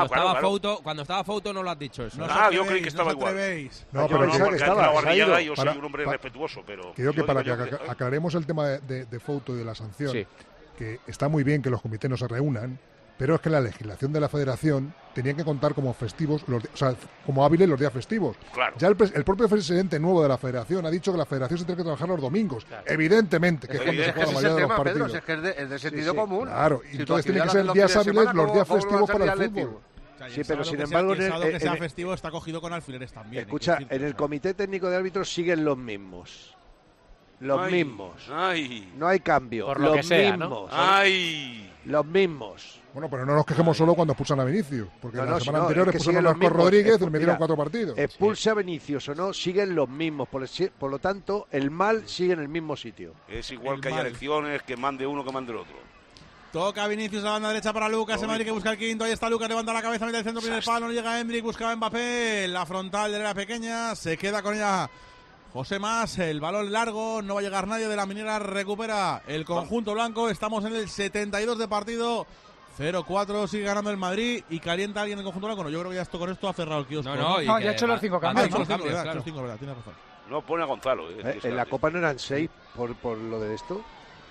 Cuando estaba Fouto no lo has dicho eso. Yo creí que estaba igual. No, yo pero pensaba porque que aquí estaba, la Guardillaga, se ha ido. yo soy Para- un hombre para- respetuoso, pero... Creo que yo para digo que yo aclaremos el tema de Fouto y de la sanción, Sí. que está muy bien que los comités no se reúnan, pero es que la legislación de la federación tenía que contar como festivos, como hábiles los días festivos. Claro. Ya el propio presidente nuevo de la federación ha dicho que la federación se tiene que trabajar los domingos. Evidentemente, que es cuando se Es que juega la ese es mayoría el de los tema, Pedro, partidos. si es que es de sentido sí. común. Claro, y Si tu entonces tienen que actividad ser la haces días los fines de hábiles semana, los días ¿cómo van a festivos ser para el días fútbol. lectivos? Sí, pero sin embargo, en que sea el- festivo está cogido con alfileres también. escucha, en el comité técnico de árbitros siguen los mismos. Los Ay, mismos. Ay, No hay cambio. Por lo los que sea, ¿no? mismos. ay. Los mismos. Bueno, pero no nos quejemos solo cuando expulsan a Vinicius, porque No, la no, semana si no, anterior es que expulsaron siguen a los Marcos mismos. Rodríguez y le Mira, metieron 4 partidos. Expulse a Vinicius o no, siguen los mismos. Por lo tanto, el mal sigue en el mismo sitio. Es igual El que haya mal. elecciones, que mande uno, que mande el otro. Toca Vinicius a la banda derecha para Lucas. El Madrid que busca el quinto. Ahí está Lucas, levanta la cabeza, mete el centro, primer palo. No llega Hendrik, buscaba Mbappé. La frontal de la pequeña. Se queda con ella José Mas. El balón largo. No va a llegar nadie de la Minera. Recupera el conjunto blanco. Estamos en el 72 de partido. 0-4. Sigue ganando el Madrid. Y calienta alguien el conjunto blanco. No, yo creo que ya con esto ha cerrado el kiosco. No, y No, que ya ha hecho los 5 Ah, cambios. hecho ¿no? los cinco, cambios, verdad, claro. los cinco, verdad, tienes razón. No pone a Gonzalo. En la Copa no eran 6 por lo de esto.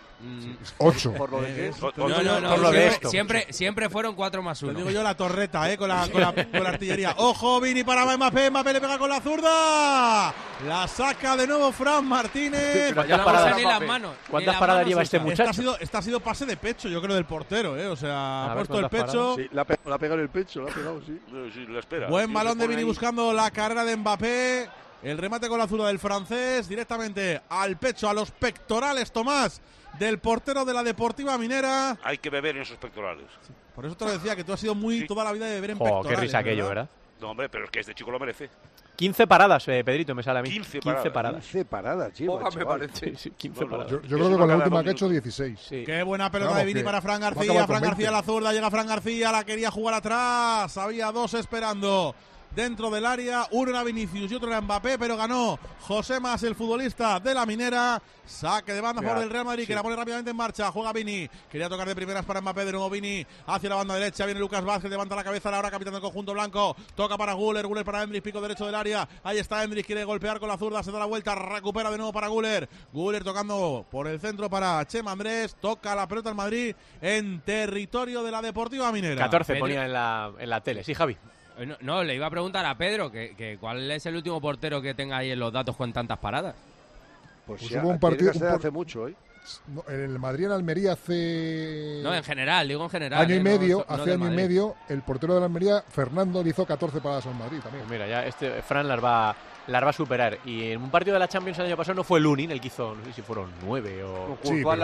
8. ¿Por lo de qué? No, Por lo de esto. Siempre fueron 4 más Te 1. digo yo la torreta, con la artillería. ¡Ojo, Vini para Mbappé! Mbappé le pega con la zurda. La saca de nuevo Fran Martínez. ¿Cuántas paradas, ni las manos. ¿cuántas paradas lleva este muchacho? Esta ha sido pase de pecho, yo creo, del portero, O sea, A ha ver, puesto el ¿cuántas pecho. Sí, la ha pegado en el pecho, la ha pegado, sí. Sí, la espera. Buen Sí, balón se de pone Vini ahí. buscando la carrera de Mbappé. El remate con la zurda del francés, directamente al pecho, a los pectorales, Tomás, del portero de la Deportiva Minera. Hay que beber en esos pectorales. Por eso te lo decía, que tú has sido muy toda la vida de beber en Qué pectorales. risa aquello, ¿verdad? No, hombre, pero es que este chico lo merece. 15 paradas, Pedrito, me sale a mí. 15 paradas. 15 paradas, chico. Poca me parece. Sí, 15 paradas. Yo creo que con la última que ha hecho 16. Sí. Qué buena pelota de Vini para Fran va a García. acabar Fran con García 20. a la zurda, llega Fran García, la quería jugar atrás. Había dos esperando dentro del área. Uno era Vinicius y otro era Mbappé, pero ganó José Mas, el futbolista de la Minera. Saque de banda a favor del Real Madrid, que la pone rápidamente en marcha. Juega Vini, quería tocar de primeras para Mbappé, de nuevo Vini hacia la banda derecha. Viene Lucas Vázquez, levanta la cabeza, ahora capitán del conjunto blanco. Toca para Güler, Güler para Endrick, pico derecho del área. Ahí está Endrick, quiere golpear con la zurda, se da la vuelta, recupera de nuevo para Güler. Güler tocando por el centro para Chema Andrés. Toca la pelota al Madrid en territorio de la Deportiva Minera. 14 ponía en la tele. Sí, Javi. No, le iba a preguntar a Pedro que cuál es el último portero que tenga ahí en los datos con tantas paradas. Pues hubo un partido hace mucho, ¿eh? No, el Madrid en Almería hace... No, en general, digo en general. Año y medio, no hace año y medio, el portero de la Almería, Fernando, le hizo 14 paradas al Madrid también. Pues mira, ya Fran las va a superar. Y en un partido de la Champions el año pasado no fue Lunin el que hizo, no sé si fueron 9 o... Sí, pero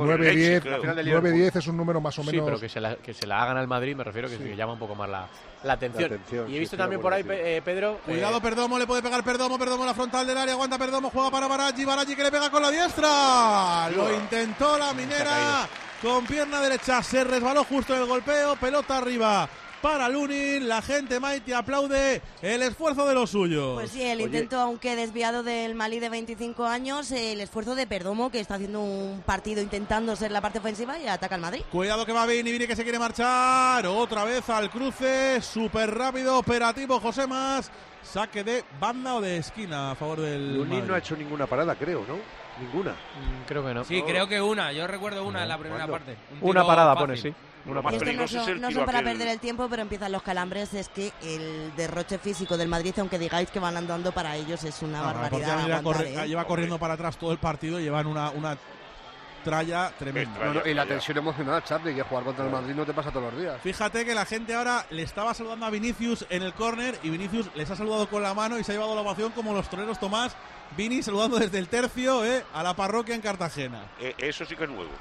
9-10 es un número más o menos... Sí, pero que se la hagan al Madrid, me refiero que llama un poco más la atención. Y he visto también por ahí, Pedro... Cuidado, Perdomo, le puede pegar Perdomo en la frontal del área, aguanta Perdomo, juega para Baraggi que le pega con la diestra. Lo intentó la Minera con pierna derecha, se resbaló justo en el golpeo, pelota arriba para Lunin, la gente Maite aplaude el esfuerzo de los suyos. Pues sí, el intento, aunque desviado del Malí de 25 años, el esfuerzo de Perdomo, que está haciendo un partido intentando ser la parte ofensiva y ataca al Madrid. Cuidado que va Vini que se quiere marchar, otra vez al cruce, súper rápido, operativo José Mas, saque de banda o de esquina a favor del Lunin Madrid. no ha hecho ninguna parada, creo, ¿no? Ninguna. Creo que no. Sí, creo que una. Yo recuerdo una en la primera parte. Una parada fácil. pone, sí. Esto no son para perder el tiempo, pero empiezan los calambres. Es que el derroche físico del Madrid, aunque digáis que van andando para ellos, es una barbaridad. Lleva corriendo para atrás todo el partido, llevan una tralla tremenda. Y la tensión emocional, Charlie, que jugar contra el Madrid no te pasa todos los días. Fíjate que la gente ahora le estaba saludando a Vinicius en el córner y Vinicius les ha saludado con la mano y se ha llevado la ovación como los toreros Tomás. Vini saludando desde el tercio a la parroquia en Cartagena. Eso sí que es nuevo.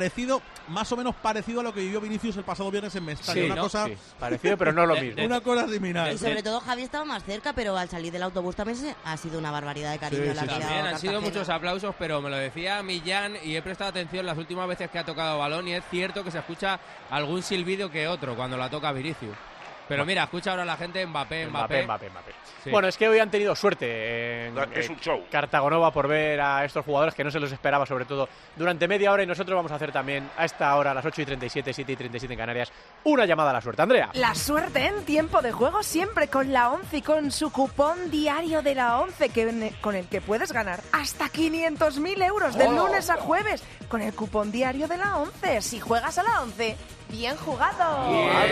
Más o menos parecido a lo que vivió Vinicius el pasado viernes en Mestalla. Sí, parecido, pero no lo mismo. Una cosa similar. Y sobre todo Javi estaba más cerca, pero al salir del autobús también ha sido una barbaridad de cariño. También han sido muchos aplausos, pero me lo decía Millán y he prestado atención las últimas veces que ha tocado balón y es cierto que se escucha algún silbido que otro cuando la toca Vinicius. Pero mira, escucha ahora la gente Mbappé. Sí. Bueno, es que hoy han tenido suerte es un show. Cartagonova por ver a estos jugadores que no se los esperaba, sobre todo durante media hora, y nosotros vamos a hacer también a esta hora, a las 8:37, 7:37 en Canarias, una llamada a la suerte. Andrea. La suerte en tiempo de juego siempre con la 11 y con su cupón diario de la 11 con el que puedes ganar hasta 500.000 euros de lunes a jueves con el cupón diario de la 11. Si juegas a la 11, bien jugado.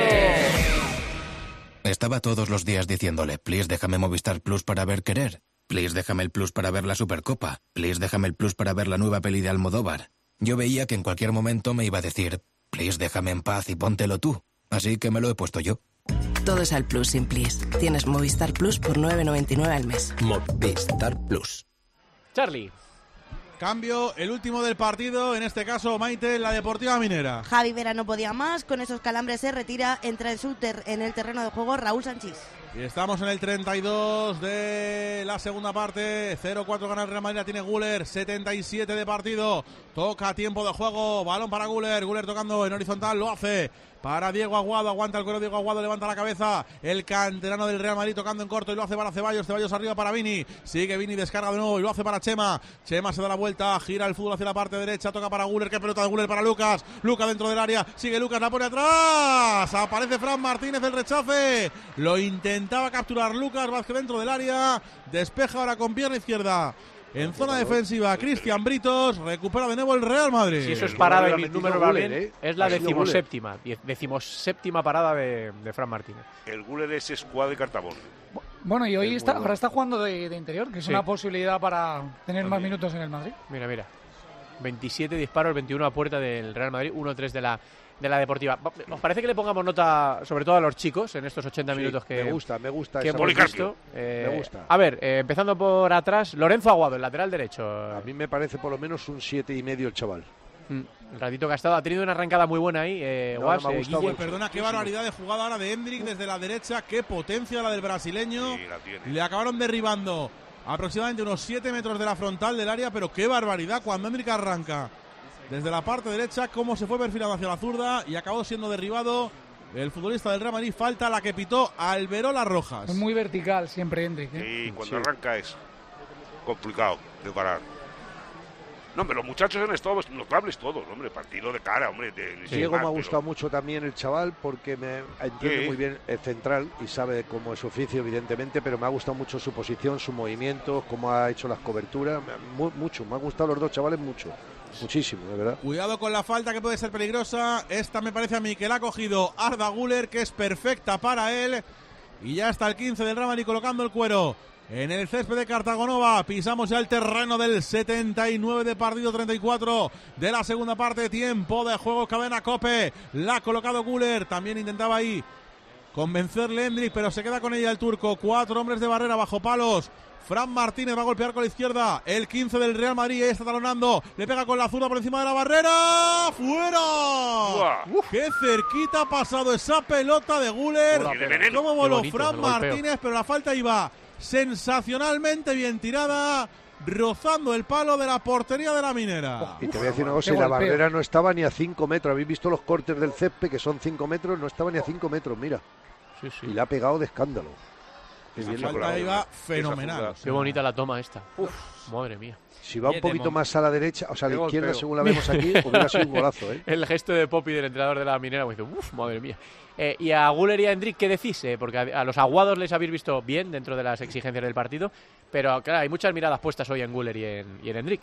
Estaba todos los días diciéndole, please déjame Movistar Plus para ver Querer, please déjame el Plus para ver la Supercopa, please déjame el Plus para ver la nueva peli de Almodóvar. Yo veía que en cualquier momento me iba a decir, please déjame en paz y póntelo tú. Así que me lo he puesto yo. Todo es al Plus sin Please. Tienes Movistar Plus por 9,99 al mes. Movistar Plus. Charlie. Cambio, el último del partido, en este caso Maite, la Deportiva Minera. Javi Vera no podía más, con esos calambres se retira, entra en el terreno de juego Raúl Sanchís. Y estamos en el 32 de la segunda parte, 0-4 gana el Real Madrid, tiene Güler, 77 de partido, toca tiempo de juego, balón para Güler tocando en horizontal, lo hace para Diego Aguado, aguanta el cuero Diego Aguado, levanta la cabeza, el canterano del Real Madrid tocando en corto y lo hace para Ceballos arriba para Vini, sigue Vini, descarga de nuevo y lo hace para Chema se da la vuelta, gira el fútbol hacia la parte derecha, toca para Güler, qué pelota de Güler para Lucas dentro del área, sigue Lucas, la pone atrás, aparece Fran Martínez, el rechace, lo intentaba capturar Lucas Vázquez dentro del área, despeja ahora con pierna izquierda. En zona defensiva, Cristian Britos, recupera de nuevo el Real Madrid. Si eso es parada y mis números van bien, es la decimoséptima parada de Fran Martínez. El Güler es escuadra de Cartabón. Bueno, y hoy ahora está jugando de interior, que es una posibilidad para tener más minutos en el Madrid. Mira. 27 disparos, 21 a puerta del Real Madrid, 1-3 de la Deportiva. ¿Os parece que le pongamos nota, sobre todo a los chicos, en estos 80 minutos que me gusta que hemos visto? Me gusta. A ver, empezando por atrás, Lorenzo Aguado, el lateral derecho. A mí me parece por lo menos un 7,5 el chaval. El ratito que ha estado, ha tenido una arrancada muy buena ahí. Guas, Guille. Perdona, qué barbaridad de jugada ahora de Hendrik desde la derecha. Qué potencia la del brasileño. Sí, la tiene. Le acabaron derribando aproximadamente unos 7 metros de la frontal del área, pero qué barbaridad cuando Hendrik arranca desde la parte derecha, cómo se fue perfilado hacia la zurda y acabó siendo derribado el futbolista del Real Madrid. Falta la que pitó Alberola Rojas. Es muy vertical siempre Hendrik. Sí, cuando arranca es complicado de parar. No, pero los muchachos han estado notables todos, hombre, partido de cara, hombre. Diego me ha gustado mucho también el chaval porque me entiende muy bien el central y sabe cómo es su oficio, evidentemente, pero me ha gustado mucho su posición, sus movimientos, cómo ha hecho las coberturas, mucho, me ha gustado los dos chavales muchísimo, de verdad. Cuidado con la falta que puede ser peligrosa, esta me parece a mí que la ha cogido Arda Güler, que es perfecta para él, y ya está el 15 del Real Madrid colocando el cuero en el césped de Cartagonova. Pisamos ya el terreno del 79 de partido, 34 de la segunda parte. Tiempo de juego, cadena COPE. La ha colocado Güler. También intentaba ahí convencerle Hendrik, pero se queda con ella el turco. 4 hombres de barrera bajo palos. Fran Martínez va a golpear con la izquierda. El 15 del Real Madrid está talonando. Le pega con la zurda por encima de la barrera. ¡Fuera! ¡Qué cerquita ha pasado esa pelota de Güler! Cómo voló Fran Martínez, pero la falta iba sensacionalmente bien tirada, rozando el palo de la portería de la Minera. Y te voy a decir una cosa, y la barrera no estaba ni a 5 metros. ¿Habéis visto los cortes del césped, que son 5 metros? No estaba ni a 5 metros, mira. Sí. Y la ha pegado de escándalo. La falta iba fenomenal. Qué bonita la toma esta. Madre mía. Si va un poquito más a la derecha, o sea, a la izquierda, según la vemos aquí, hubiera sido un golazo, ¿eh? El gesto de Popi del entrenador de la Minera, me dice, madre mía. Y a Güler y a Hendrik, ¿qué decís? Porque a los aguados les habéis visto bien dentro de las exigencias del partido, pero claro, hay muchas miradas puestas hoy en Güler y en Hendrik.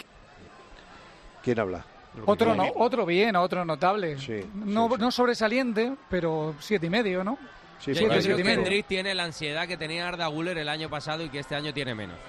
¿Quién habla? Otro bien, otro notable. Sí, no sobresaliente, pero 7,5, ¿no? Sí, yo creo que Hendrik tiene la ansiedad que tenía Arda Güler el año pasado y que este año tiene menos.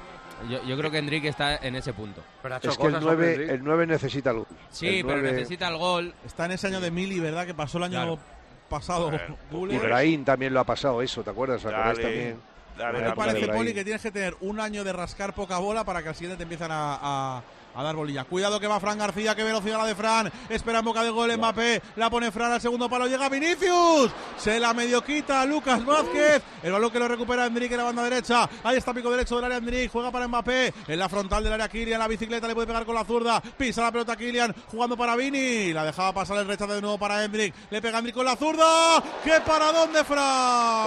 Yo creo que Hendrik está en ese punto. Es que el 9 necesita el gol. Sí, pero necesita el gol. Está en ese año de Mili, ¿verdad? Que pasó el año pasado. Y Brahim también lo ha pasado eso, ¿te acuerdas? Me parece, Poli, que tienes que tener un año de rascar poca bola para que al siguiente te empiezan a dar bolilla. Cuidado que va Fran García, qué velocidad la de Fran. Espera en boca de gol Mbappé. La pone Fran al segundo palo. Llega Vinicius. Se la medio quita Lucas Vázquez. El balón que lo recupera Hendrik en la banda derecha. Ahí está pico derecho del área Hendrik. Juega para Mbappé. En la frontal del área Kylian. La bicicleta le puede pegar con la zurda. Pisa la pelota Kylian. Jugando para Vini. La dejaba pasar el rechazo de nuevo para Hendrik. Le pega Hendrik con la zurda. ¡Qué paradón de Fran!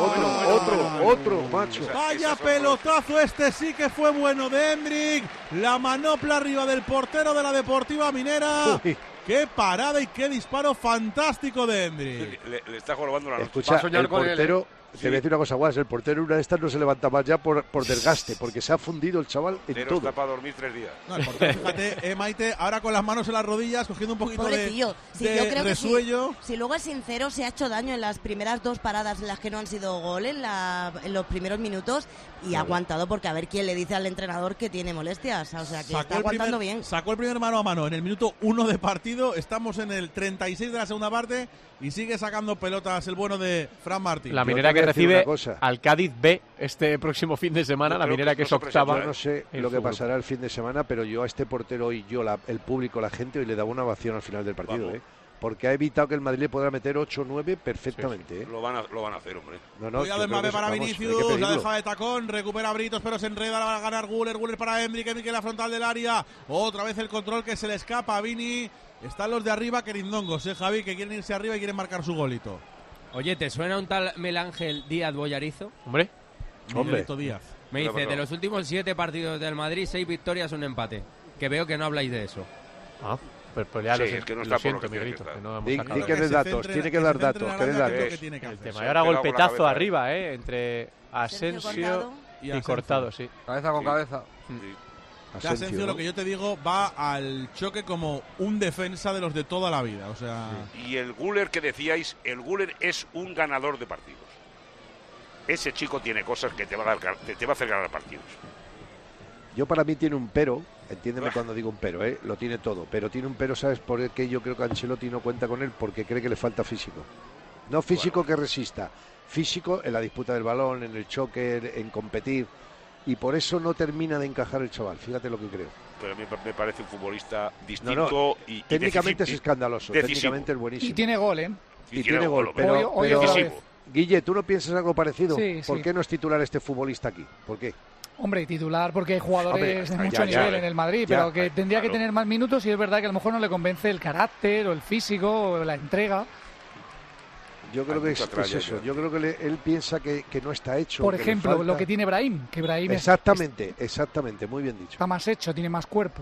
Otro, macho. Vaya pelotazo. Este sí que fue bueno de Hendrik. La manopla arriba del portero de la Deportiva Minera. Uy. Qué parada y qué disparo fantástico de Hendrik. Le está jorobando la noche. Escucha, el portero, te voy a decir una cosa, Guas, el portero una de estas no se levanta más ya por desgaste, porque se ha fundido el chaval en todo. Está para dormir 3 días. No, el portero, fíjate, Maite, ahora con las manos en las rodillas, cogiendo un poquito Pobrecillo. de yo creo resuello. Que si luego es sincero, se ha hecho daño en las primeras 2 paradas en las que no han sido gol en los primeros minutos y ha aguantado, porque a ver quién le dice al entrenador que tiene molestias. O sea, que está aguantando bien. Sacó el primer mano a mano en el minuto 1 de partido. Estamos en el 36 de la segunda parte y sigue sacando pelotas el bueno de Fran Martín. La Minera que recibe al Cádiz B este próximo fin de semana, la Minera que es octava. Yo no sé lo que pasará el fin de semana, pero yo a este portero hoy, el público, la gente, hoy le daba una ovación al final del partido, porque ha evitado que el Madrid le podrá meter 8-9 perfectamente. Sí. Lo van a hacer, hombre. Cuidado en Mbappé para Vinicius, la deja de tacón, recupera Britos, pero se enreda, la va a ganar Güler para Hendrik en la frontal del área. Otra vez el control que se le escapa a Vini. Están los de arriba querindongos, Javi, que quieren irse arriba y quieren marcar su golito. Oye, ¿te suena un tal Melángel Díaz Boyarizo? Hombre. Díaz. Me dice, de los últimos 7 partidos del Madrid, 6 victorias, 1 empate. Que veo que no habláis de eso. Pues ya es que no está siento, Miguelito. Tiene que dar datos, tiene que dar datos. El tema. Y ahora golpetazo arriba, entre Asensio y Cortado, sí. Cabeza con cabeza. Asensio, lo que yo te digo, va al choque como un defensa de los de toda la vida. O sea... Y el Güler que decíais, el Güler es un ganador de partidos. Ese chico tiene cosas que te va a hacer ganar partidos. Yo para mí tiene un pero, entiéndeme cuando digo un pero, lo tiene todo, pero tiene un pero, ¿sabes por qué? Yo creo que Ancelotti no cuenta con él, porque cree que le falta físico. No físico que resista, físico en la disputa del balón, en el choque, en competir. y por eso no termina de encajar el chaval. Fíjate lo que creo. Pero a mí me parece un futbolista distinto y técnicamente es escandaloso, decisivo. Técnicamente es buenísimo. Y tiene gol, ¿eh? Y tiene gol, pero Guille, ¿tú no piensas algo parecido? Sí, ¿Por qué no es titular este futbolista aquí? ¿Por qué? Hombre, titular porque hay jugadores de mucho nivel en el Madrid, pero que tendría que tener más minutos y es verdad que a lo mejor no le convence el carácter o el físico o la entrega. Yo creo que es eso. Yo creo que él piensa que no está hecho. Por ejemplo, lo que tiene Brahim, que Brahim exactamente, muy bien dicho. Está más hecho, tiene más cuerpo.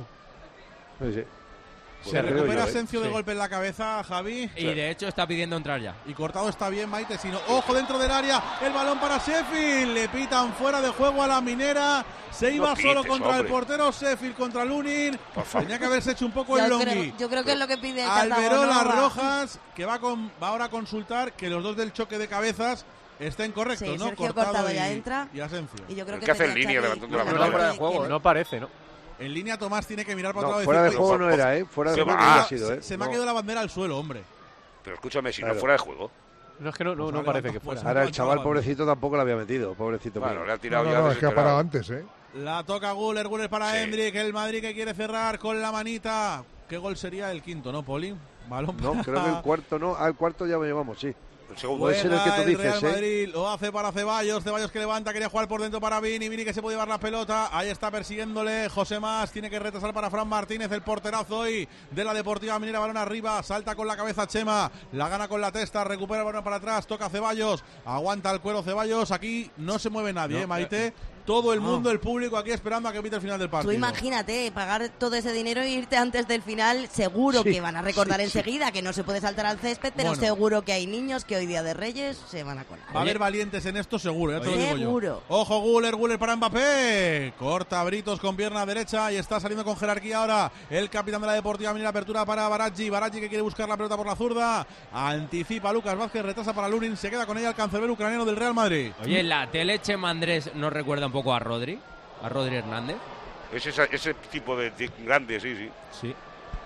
Sí. Se recupera Asencio de golpe en la cabeza, Javi. Y de hecho está pidiendo entrar ya. Y cortado está bien Maite, sino ojo dentro del área, el balón para Sheffield, le pitan fuera de juego a la Minera, se iba solo contra el portero, Sheffield contra Lunin, tenía que haberse hecho un poco el longhi. Yo creo que es lo que pide Alberola Rojas, que va ahora a consultar que los dos del choque de cabezas estén correctos, sí, ¿no? Sergio Cortado ya entra y Asencio. Y yo creo que hace en línea levantando la mano fuera de juego, no parece, ¿no? En línea Tomás tiene que mirar para otro lado. Fuera de juego no era, Fuera de juego no ha sido, Se me ha caído la bandera al suelo, hombre. Pero escúchame, si no fuera de juego. No, es que no parece que fuera. Ahora el chaval pobrecito tampoco lo había metido, pobrecito. Bueno, le ha tirado ya. No, es que ha parado antes, La toca Guller para Hendrik, el Madrid que quiere cerrar con la manita. ¿Qué gol sería el quinto, no, Poli? Balón no, creo que el cuarto no. Al cuarto ya lo llevamos, sí. El segundo. Puede ser el que tú dices, Real Madrid lo hace para Ceballos que levanta, quería jugar por dentro para Vini que se puede llevar la pelota, ahí está persiguiéndole José Mas, tiene que retrasar para Fran Martínez, el porterazo hoy de la Deportiva Minera, balón arriba, salta con la cabeza Chema, la gana con la testa, recupera el balón para atrás, toca Ceballos, aguanta el cuero Ceballos, aquí no se mueve nadie, Maite. Todo el mundo, el público aquí esperando a que pite el final del partido. Tú imagínate, pagar todo ese dinero e irte antes del final, seguro que van a recordar enseguida que no se puede saltar al césped, pero seguro que hay niños que hoy día de Reyes se van a colar. Va a haber valientes en esto seguro, ya te lo digo yo. Seguro. Ojo, Guller para Mbappé. Corta Britos con pierna derecha y está saliendo con jerarquía ahora el capitán de la Deportiva Minera, apertura para Baradji que quiere buscar la pelota por la zurda. Anticipa Lucas Vázquez, retrasa para Lunin, se queda con ella el cancerbero ucraniano del Real Madrid. Oye, la tele Chema Andrés nos recuerda un poco a Rodri Hernández. Es ese tipo de grande, sí.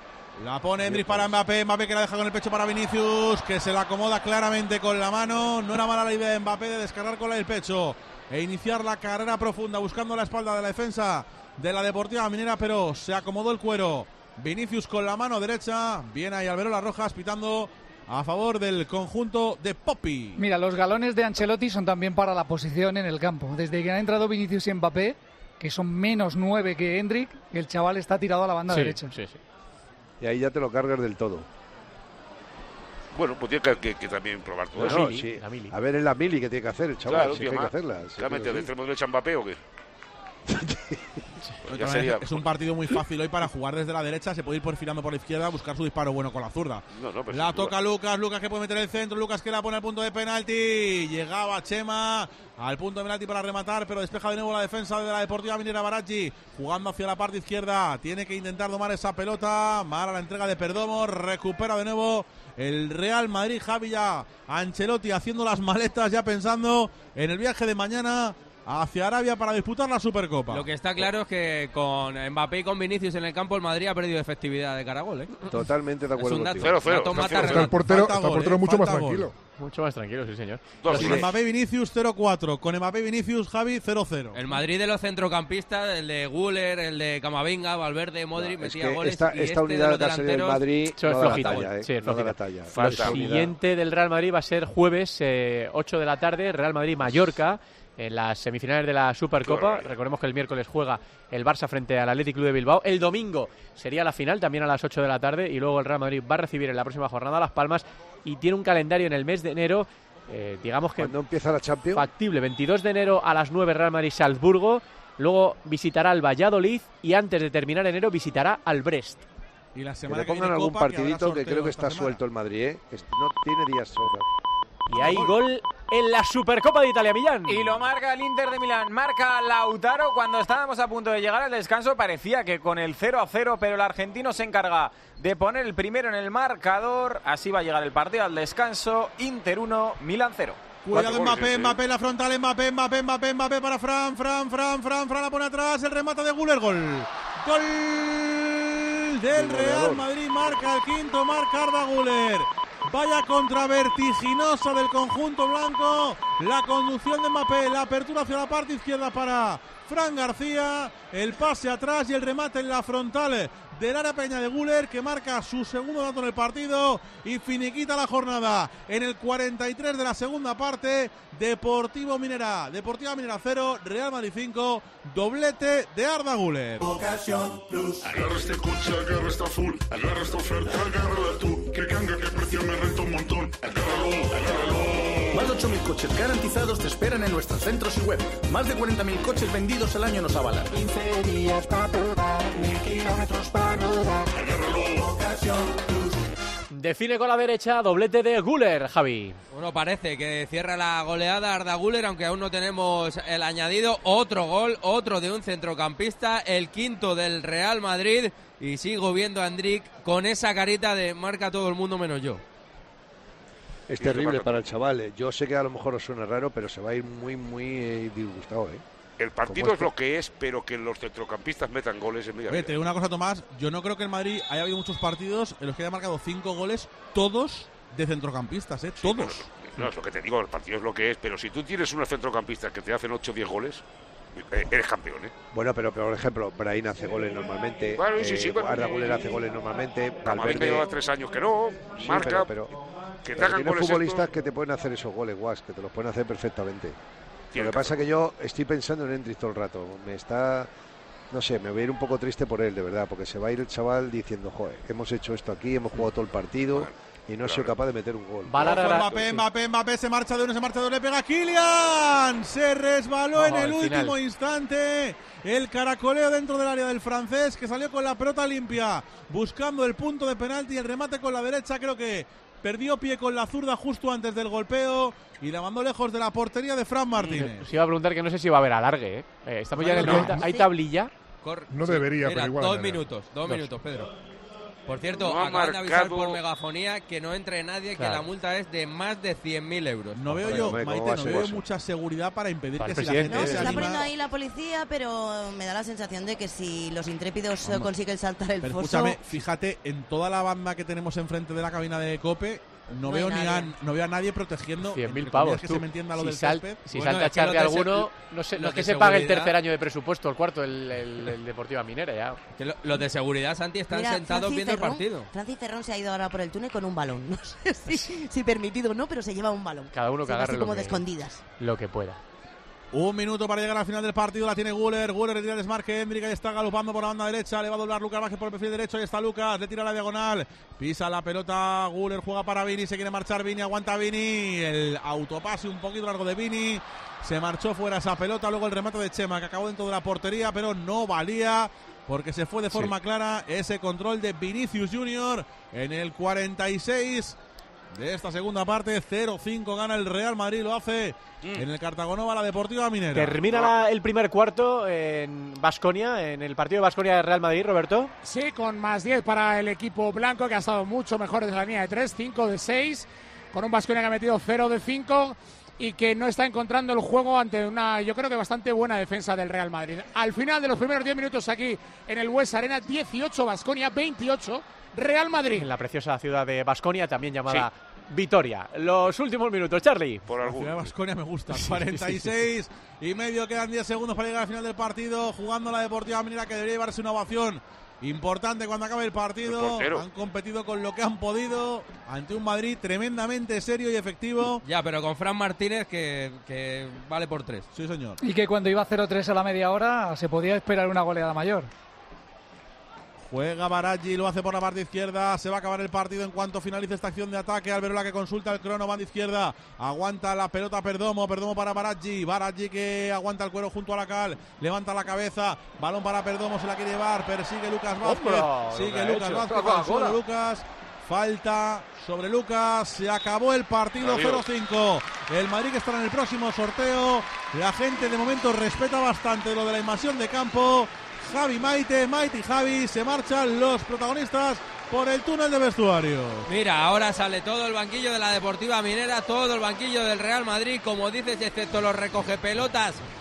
La pone Hendrik para Mbappé que la deja con el pecho para Vinicius, que se la acomoda claramente con la mano. No era mala la idea de Mbappé de descargar con el pecho e iniciar la carrera profunda buscando la espalda de la defensa de la Deportiva Minera, pero se acomodó el cuero. Vinicius con la mano derecha, viene ahí Alberola Rojas pitando a favor del conjunto de Poppy. Mira, los galones de Ancelotti son también para la posición en el campo. Desde que han entrado Vinicius y Mbappé, que son menos 9 que Hendrik, el chaval está tirado a la banda derecha. Sí. Y ahí ya te lo cargas del todo. Bueno, pues tiene que también probar todo eso. Sí. A ver, es la mili que tiene que hacer el chaval. Claro, tiene que hacerla. ¿Se ha metido de extremo derecha Mbappé o qué? Es un partido muy fácil hoy para jugar desde la derecha, se puede ir perfilando por la izquierda, buscar su disparo bueno con la zurda. La toca Lucas que puede meter el centro, Lucas que la pone al punto de penalti, llegaba Chema al punto de penalti para rematar, pero despeja de nuevo la defensa de la Deportiva Minera. Baradji jugando hacia la parte izquierda, tiene que intentar domar esa pelota, mala la entrega de Perdomo, recupera de nuevo el Real Madrid. Javi, ya Ancelotti haciendo las maletas, ya pensando en el viaje de mañana hacia Arabia para disputar la Supercopa. Lo que está claro es que con Mbappé y con Vinicius en el campo, el Madrid ha perdido efectividad de cara a gol, Totalmente de acuerdo contigo. 0-0. Está el portero mucho más tranquilo. Mucho más tranquilo, sí, señor. Con Mbappé Vinicius 0-4. Con Mbappé Vinicius, Javi, 0-0. El Madrid de los centrocampistas, el de Guller, el de Camavinga, Valverde, Modric, metía goles. Esta unidad de del Madrid no da la talla. Lo siguiente del Real Madrid va a ser jueves, 8 de la tarde, Real Madrid-Mallorca, en las semifinales de la Supercopa. Recordemos que el miércoles juega el Barça frente al Athletic Club de Bilbao. El domingo sería la final, también a las 8 de la tarde, y luego el Real Madrid va a recibir en la próxima jornada a Las Palmas y tiene un calendario en el mes de enero, digamos que ¿cuándo empieza la Champions? Factible. 22 de enero a las 9 Real Madrid-Salzburgo, luego visitará al Valladolid y antes de terminar enero visitará al Brest. Y la semana que le pongan algún partidito que creo que está suelto el Madrid, no tiene días sobra. Y hay gol en la Supercopa de Italia, Millán. Y lo marca el Inter de Milán, marca Lautaro. Cuando estábamos a punto de llegar al descanso parecía que con el 0-0, pero el argentino se encarga de poner el primero en el marcador. Así va a llegar el partido al descanso. Inter 1, Milán 0. Cuidado Mbappé, Mbappé en la frontal, Mbappé para Fran la pone atrás, el remate de Guller, gol del Real Madrid, marca el quinto, marca Arda Güler. Vaya contra vertiginosa del conjunto blanco, la conducción de Mbappé, la apertura hacia la parte izquierda para Fran García, el pase atrás y el remate en la frontal del área pequeña de Güler, que marca su segundo dato en el partido y finiquita la jornada. En el 43 de la segunda parte, Deportiva Minera 0, Real Madrid 5, doblete de Arda Güler. Ocasión Plus. Agarra este coche, agarra esta full, agarra esta oferta, agárrala tú, que canga, que precio me renta un montón. Agárralo. Más de 8.000 coches garantizados te esperan en nuestros centros y web. Más de 40.000 coches vendidos al año nos avalan. 15 días para probar, 1.000 kilómetros para rodar. Agárralo. Ocasión Plus. Define con la derecha, doblete de Güler, Javi. Bueno, parece que cierra la goleada Arda Güler, aunque aún no tenemos el añadido. Otro gol, otro de un centrocampista, el quinto del Real Madrid. Y sigo viendo a Endrick con esa carita de marca todo el mundo menos yo. Es terrible para el chaval. Yo sé que a lo mejor os suena raro, pero se va a ir muy disgustado, ¿eh? El partido es lo que es, pero que los centrocampistas metan goles en media. Oye, te digo una cosa, Tomás. Yo no creo que el Madrid haya habido muchos partidos en los que haya marcado 5 goles, todos de centrocampistas, ¿eh? Todos. Sí, no, es lo que te digo, el partido es lo que es, pero si tú tienes unos centrocampistas que te hacen 8 o 10 goles, eres campeón, ¿eh? Bueno, pero por ejemplo, Brahim hace goles normalmente. Bueno, sí, Arda Güler hace goles normalmente. Camavinga lleva 3 años que no, sí, marca. Pero que te hagan tienes goles futbolistas estos. que te pueden hacer esos goles, Guas, que te los pueden hacer perfectamente. Tiene Lo que pasa es que yo estoy pensando en Endrick todo el rato. No sé, me voy a ir un poco triste por él, de verdad, porque se va a ir el chaval diciendo, joder, hemos hecho esto aquí, hemos jugado todo el partido y no he sido capaz de meter un gol. Mbappé se marcha de uno, se marcha de uno, le pega a Kylian, se resbaló en el último instante, el caracoleo dentro del área del francés, que salió con la pelota limpia, buscando el punto de penalti y el remate con la derecha, creo que perdió pie con la zurda justo antes del golpeo y la mandó lejos de la portería de Fran Martínez. Se iba a preguntar que no sé si va a haber alargue, ¿eh? Estamos ya en el 90. ¿Hay tablilla? No debería, mira, pero igual. 2 minutos, Pedro. Por cierto, no acaban de avisar por megafonía que no entre nadie, que la multa es de más de 100.000 euros. No veo yo, Maite, no veo mucha seguridad para impedir que si la gente se está poniendo ahí la policía, pero me da la sensación de que si los intrépidos consiguen saltar el foso... Escúchame, fíjate, en toda la banda que tenemos enfrente de la cabina de COPE, no veo a nadie protegiendo 100.000 pavos. Que se me entienda lo del césped. Si salta a echarle alguno, no es que se pague el tercer año de presupuesto, el cuarto, el Deportiva Minera ya. Que los de seguridad, Santi, están sentados viendo el partido. Francis Ferrón se ha ido ahora por el túnel con un balón. No sé si permitido o no, pero se lleva un balón. Cada uno que agarre así como de escondidas. Lo que pueda. Un minuto para llegar al final del partido, la tiene Güler retira el desmarque, Endrick ahí está galopando por la banda derecha, le va a doblar Lucas Vázquez por el perfil derecho, ahí está Lucas, le tira la diagonal, pisa la pelota, Güler juega para Vini, se quiere marchar Vini, aguanta Vini, el autopase un poquito largo de Vini, se marchó fuera esa pelota, luego el remate de Chema que acabó dentro de la portería, pero no valía, porque se fue de forma clara ese control de Vinicius Junior en el 46 de esta segunda parte. 0-5 gana el Real Madrid, lo hace en el Cartagonova la Deportiva Minera. Termina el primer cuarto en Baskonia, en el partido de Baskonia de Real Madrid, Roberto. Sí, con más 10 para el equipo blanco, que ha estado mucho mejor desde la línea de 3, 5 de 6, con un Baskonia que ha metido 0 de 5 y que no está encontrando el juego ante una, yo creo que bastante buena defensa del Real Madrid. Al final de los primeros 10 minutos aquí en el Bues Arena, 18 Baskonia, 28 Real Madrid. En la preciosa ciudad de Baskonia, también llamada Vitoria. Los últimos minutos, Charlie. Por la ciudad de Baskonia me gusta. 46 y medio, quedan 10 segundos para llegar al final del partido. Jugando la Deportiva Minera, que debería llevarse una ovación importante cuando acabe el partido. Han competido con lo que han podido ante un Madrid tremendamente serio y efectivo. Ya, pero con Fran Martínez que vale por 3. Sí, señor. Y que cuando iba 0-3 a la media hora se podía esperar una goleada mayor. Juega Baraggi, lo hace por la parte izquierda. Se va a acabar el partido en cuanto finalice esta acción de ataque. Alberola que consulta el crono, banda izquierda. Aguanta la pelota Perdomo para Baraggi. Baraggi que aguanta el cuero junto a la cal. Levanta la cabeza. Balón para Perdomo, se la quiere llevar. Persigue Lucas Vázquez. Sigue Lucas Vázquez. Solo Lucas. Falta sobre Lucas. Se acabó el partido. 0-5. El Madrid que estará en el próximo sorteo. La gente de momento respeta bastante lo de la invasión de campo. Javi, Maite y Javi, se marchan los protagonistas por el túnel de vestuario. Mira, ahora sale todo el banquillo de la Deportiva Minera, todo el banquillo del Real Madrid, como dices, excepto los recogepelotas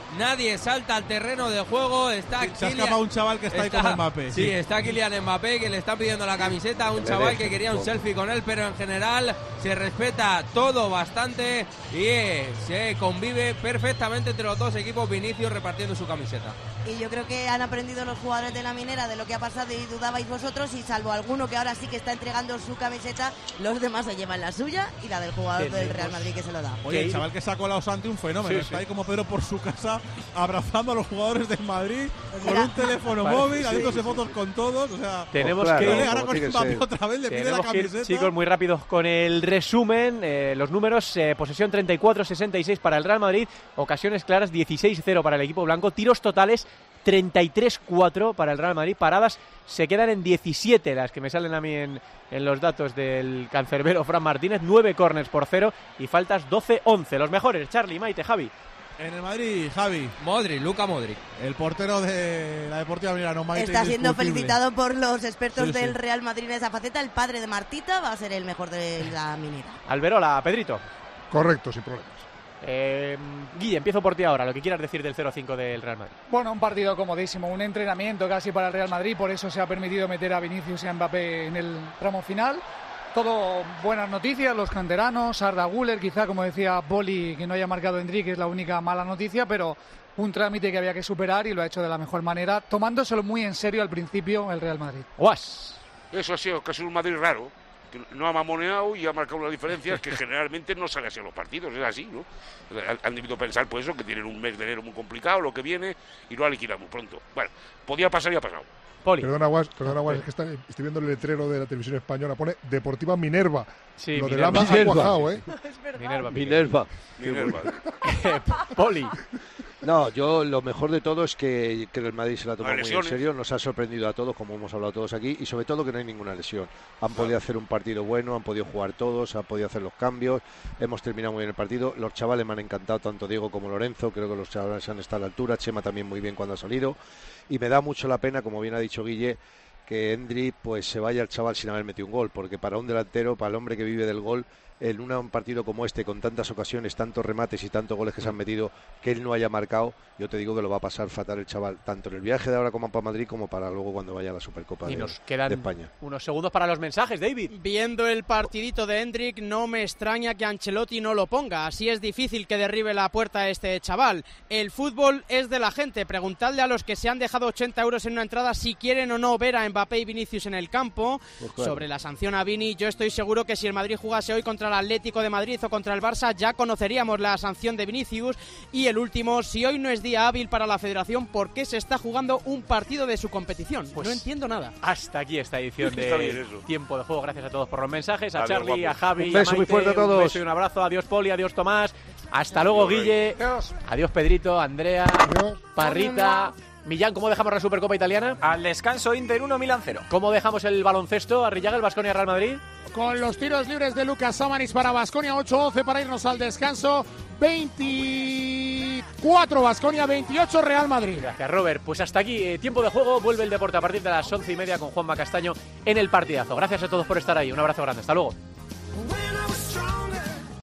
nadie salta al terreno de juego. Se ha escapado un chaval que está ahí con Mbappé. Sí, está Kylian Mbappé, que le está pidiendo la camiseta a un chaval que quería un selfie con él, pero en general se respeta todo bastante y se convive perfectamente entre los dos equipos, Vinicius repartiendo su camiseta. Y yo creo que han aprendido los jugadores de la Minera de lo que ha pasado y dudabais vosotros, y salvo alguno que ahora sí que está entregando su camiseta, los demás se llevan la suya y la del jugador del Real Madrid que se lo da. Oye, el chaval que sacó la Osante, un fenómeno. Está ahí como Pedro por su casa, abrazando a los jugadores del Madrid, con un teléfono móvil, haciéndose fotos con todos. O sea, tenemos que ahora con Mbappé otra vez le pide la camiseta. Chicos, muy rápidos con el resumen. Los números: posesión 34-66 para el Real Madrid, ocasiones claras 16-0 para el equipo blanco, tiros totales 33-4 para el Real Madrid, paradas se quedan en 17, las que me salen a mí en los datos del cancerbero Fran Martínez, 9 córners por 0 y faltas 12-11. Los mejores, Charlie, Maite, Javi. En el Madrid, Javi. Luka Modric. El portero de la Deportiva Minera, no Maite. Está siendo felicitado por los expertos del Real Madrid en esa faceta. El padre de Martita va a ser el mejor de la Minera. Alberola, Pedrito. Correcto, sin problemas. Guille, empiezo por ti ahora, lo que quieras decir del 0-5 del Real Madrid. Bueno, un partido comodísimo, un entrenamiento casi para el Real Madrid, por eso se ha permitido meter a Vinicius y a Mbappé en el tramo final. Todo buenas noticias, los canteranos, Arda Güler, quizá como decía Poli, que no haya marcado Endrick, es la única mala noticia, pero un trámite que había que superar y lo ha hecho de la mejor manera, tomándoselo muy en serio al principio el Real Madrid. ¡Guas! Eso ha sido casi un Madrid raro. No ha mamoneado y ha marcado una diferencia que generalmente no sale así en los partidos, es así, ¿no? Han debido pensar pues eso, que tienen un mes de enero muy complicado, lo que viene, y lo ha liquidado muy pronto. Bueno, podía pasar y ha pasado. Poli. Perdona, Guas, es que estoy viendo el letrero de la televisión española, pone Deportiva Minerva. Sí, lo de Lama ha cuajado, ¿eh? Minerva. Poli. No, yo lo mejor de todo es que el Madrid se la toma muy en serio, nos ha sorprendido a todos, como hemos hablado todos aquí, y sobre todo que no hay ninguna lesión. Han podido hacer un partido bueno, han podido jugar todos, han podido hacer los cambios, hemos terminado muy bien el partido. Los chavales me han encantado, tanto Diego como Lorenzo, creo que los chavales han estado a la altura, Chema también muy bien cuando ha salido, y me da mucho la pena, como bien ha dicho Guille, que Endrick pues se vaya el chaval sin haber metido un gol, porque para un delantero, para el hombre que vive del gol, en un partido como este, con tantas ocasiones, tantos remates y tantos goles que se han metido, que él no haya marcado, yo te digo que lo va a pasar fatal el chaval, tanto en el viaje de ahora como para Madrid, como para luego cuando vaya a la Supercopa y nos quedan de España. Unos segundos para los mensajes, David. Viendo el partidito de Endrick, no me extraña que Ancelotti no lo ponga. Así es difícil que derribe la puerta a este chaval. El fútbol es de la gente. Preguntadle a los que se han dejado 80 euros en una entrada si quieren o no ver a Mbappé y Vinicius en el campo. Pues claro. Sobre la sanción a Vini, yo estoy seguro que si el Madrid jugase hoy contra el Atlético de Madrid o contra el Barça, ya conoceríamos la sanción de Vinicius. Y el último, si hoy no es día hábil para la Federación, ¿por qué se está jugando un partido de su competición? Pues no entiendo nada. Hasta aquí esta edición de Tiempo de Juego. Gracias a todos por los mensajes, a Charlie, a Javi, un beso a Maite, muy fuerte a todos. Un beso y un abrazo. Adiós Poli, adiós Tomás. Hasta luego Guille. Adiós Pedrito, Andrea, Parrita. Millán, ¿cómo dejamos la Supercopa italiana? Al descanso, Inter 1, Milan 0. ¿Cómo dejamos el baloncesto? Arrillaga, el Baskonia, Real Madrid. Con los tiros libres de Lucas Samanis para Baskonia, 8-11 para irnos al descanso. 24 Baskonia, 28 Real Madrid. Gracias, Robert. Pues hasta aquí, Tiempo de Juego. Vuelve el deporte a partir de las 11:30 con Juanma Castaño en el partidazo. Gracias a todos por estar ahí. Un abrazo grande. Hasta luego.